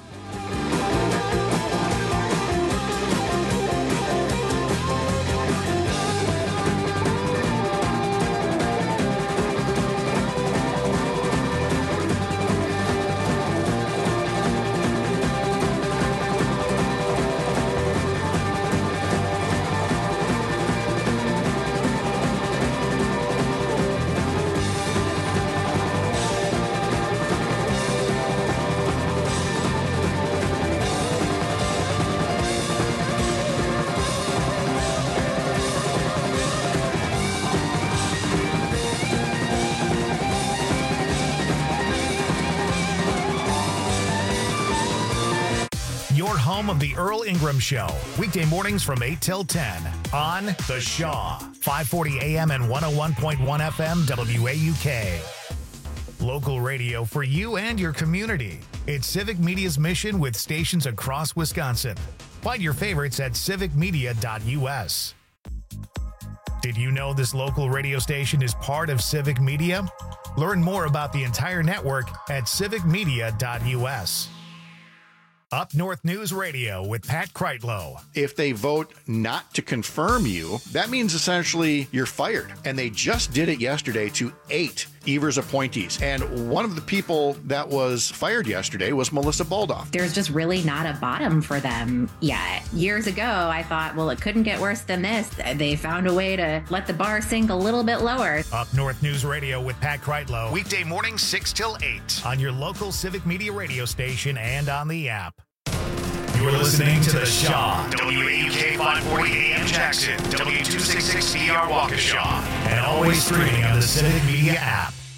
Home of the Earl Ingram Show, weekday mornings from eight till ten on The Shaw, five forty A M and one oh one point one F M W A U K. Local radio for you and your community. It's Civic Media's mission with stations across Wisconsin. Find your favorites at civic media dot u s. Did you know this local radio station is part of Civic Media? Learn more about the entire network at civic media dot u s. Up North News Radio with Pat Kreitlow. If they vote not to confirm you, that means essentially you're fired. And they just did it yesterday to eight Evers appointees. And one of the people that was fired yesterday was Melissa Baldoff. There's just really not a bottom for them yet. Years ago, I thought, well, it couldn't get worse than this. They found a way to let the bar sink a little bit lower. Up North News Radio with Pat Kreitlow. Weekday mornings six till eight on your local Civic Media radio station and on the app. You're listening to The Shaw, W A U K five forty A M Jackson, W two sixty-six C R Waukesha, and always streaming on the Civic Media app.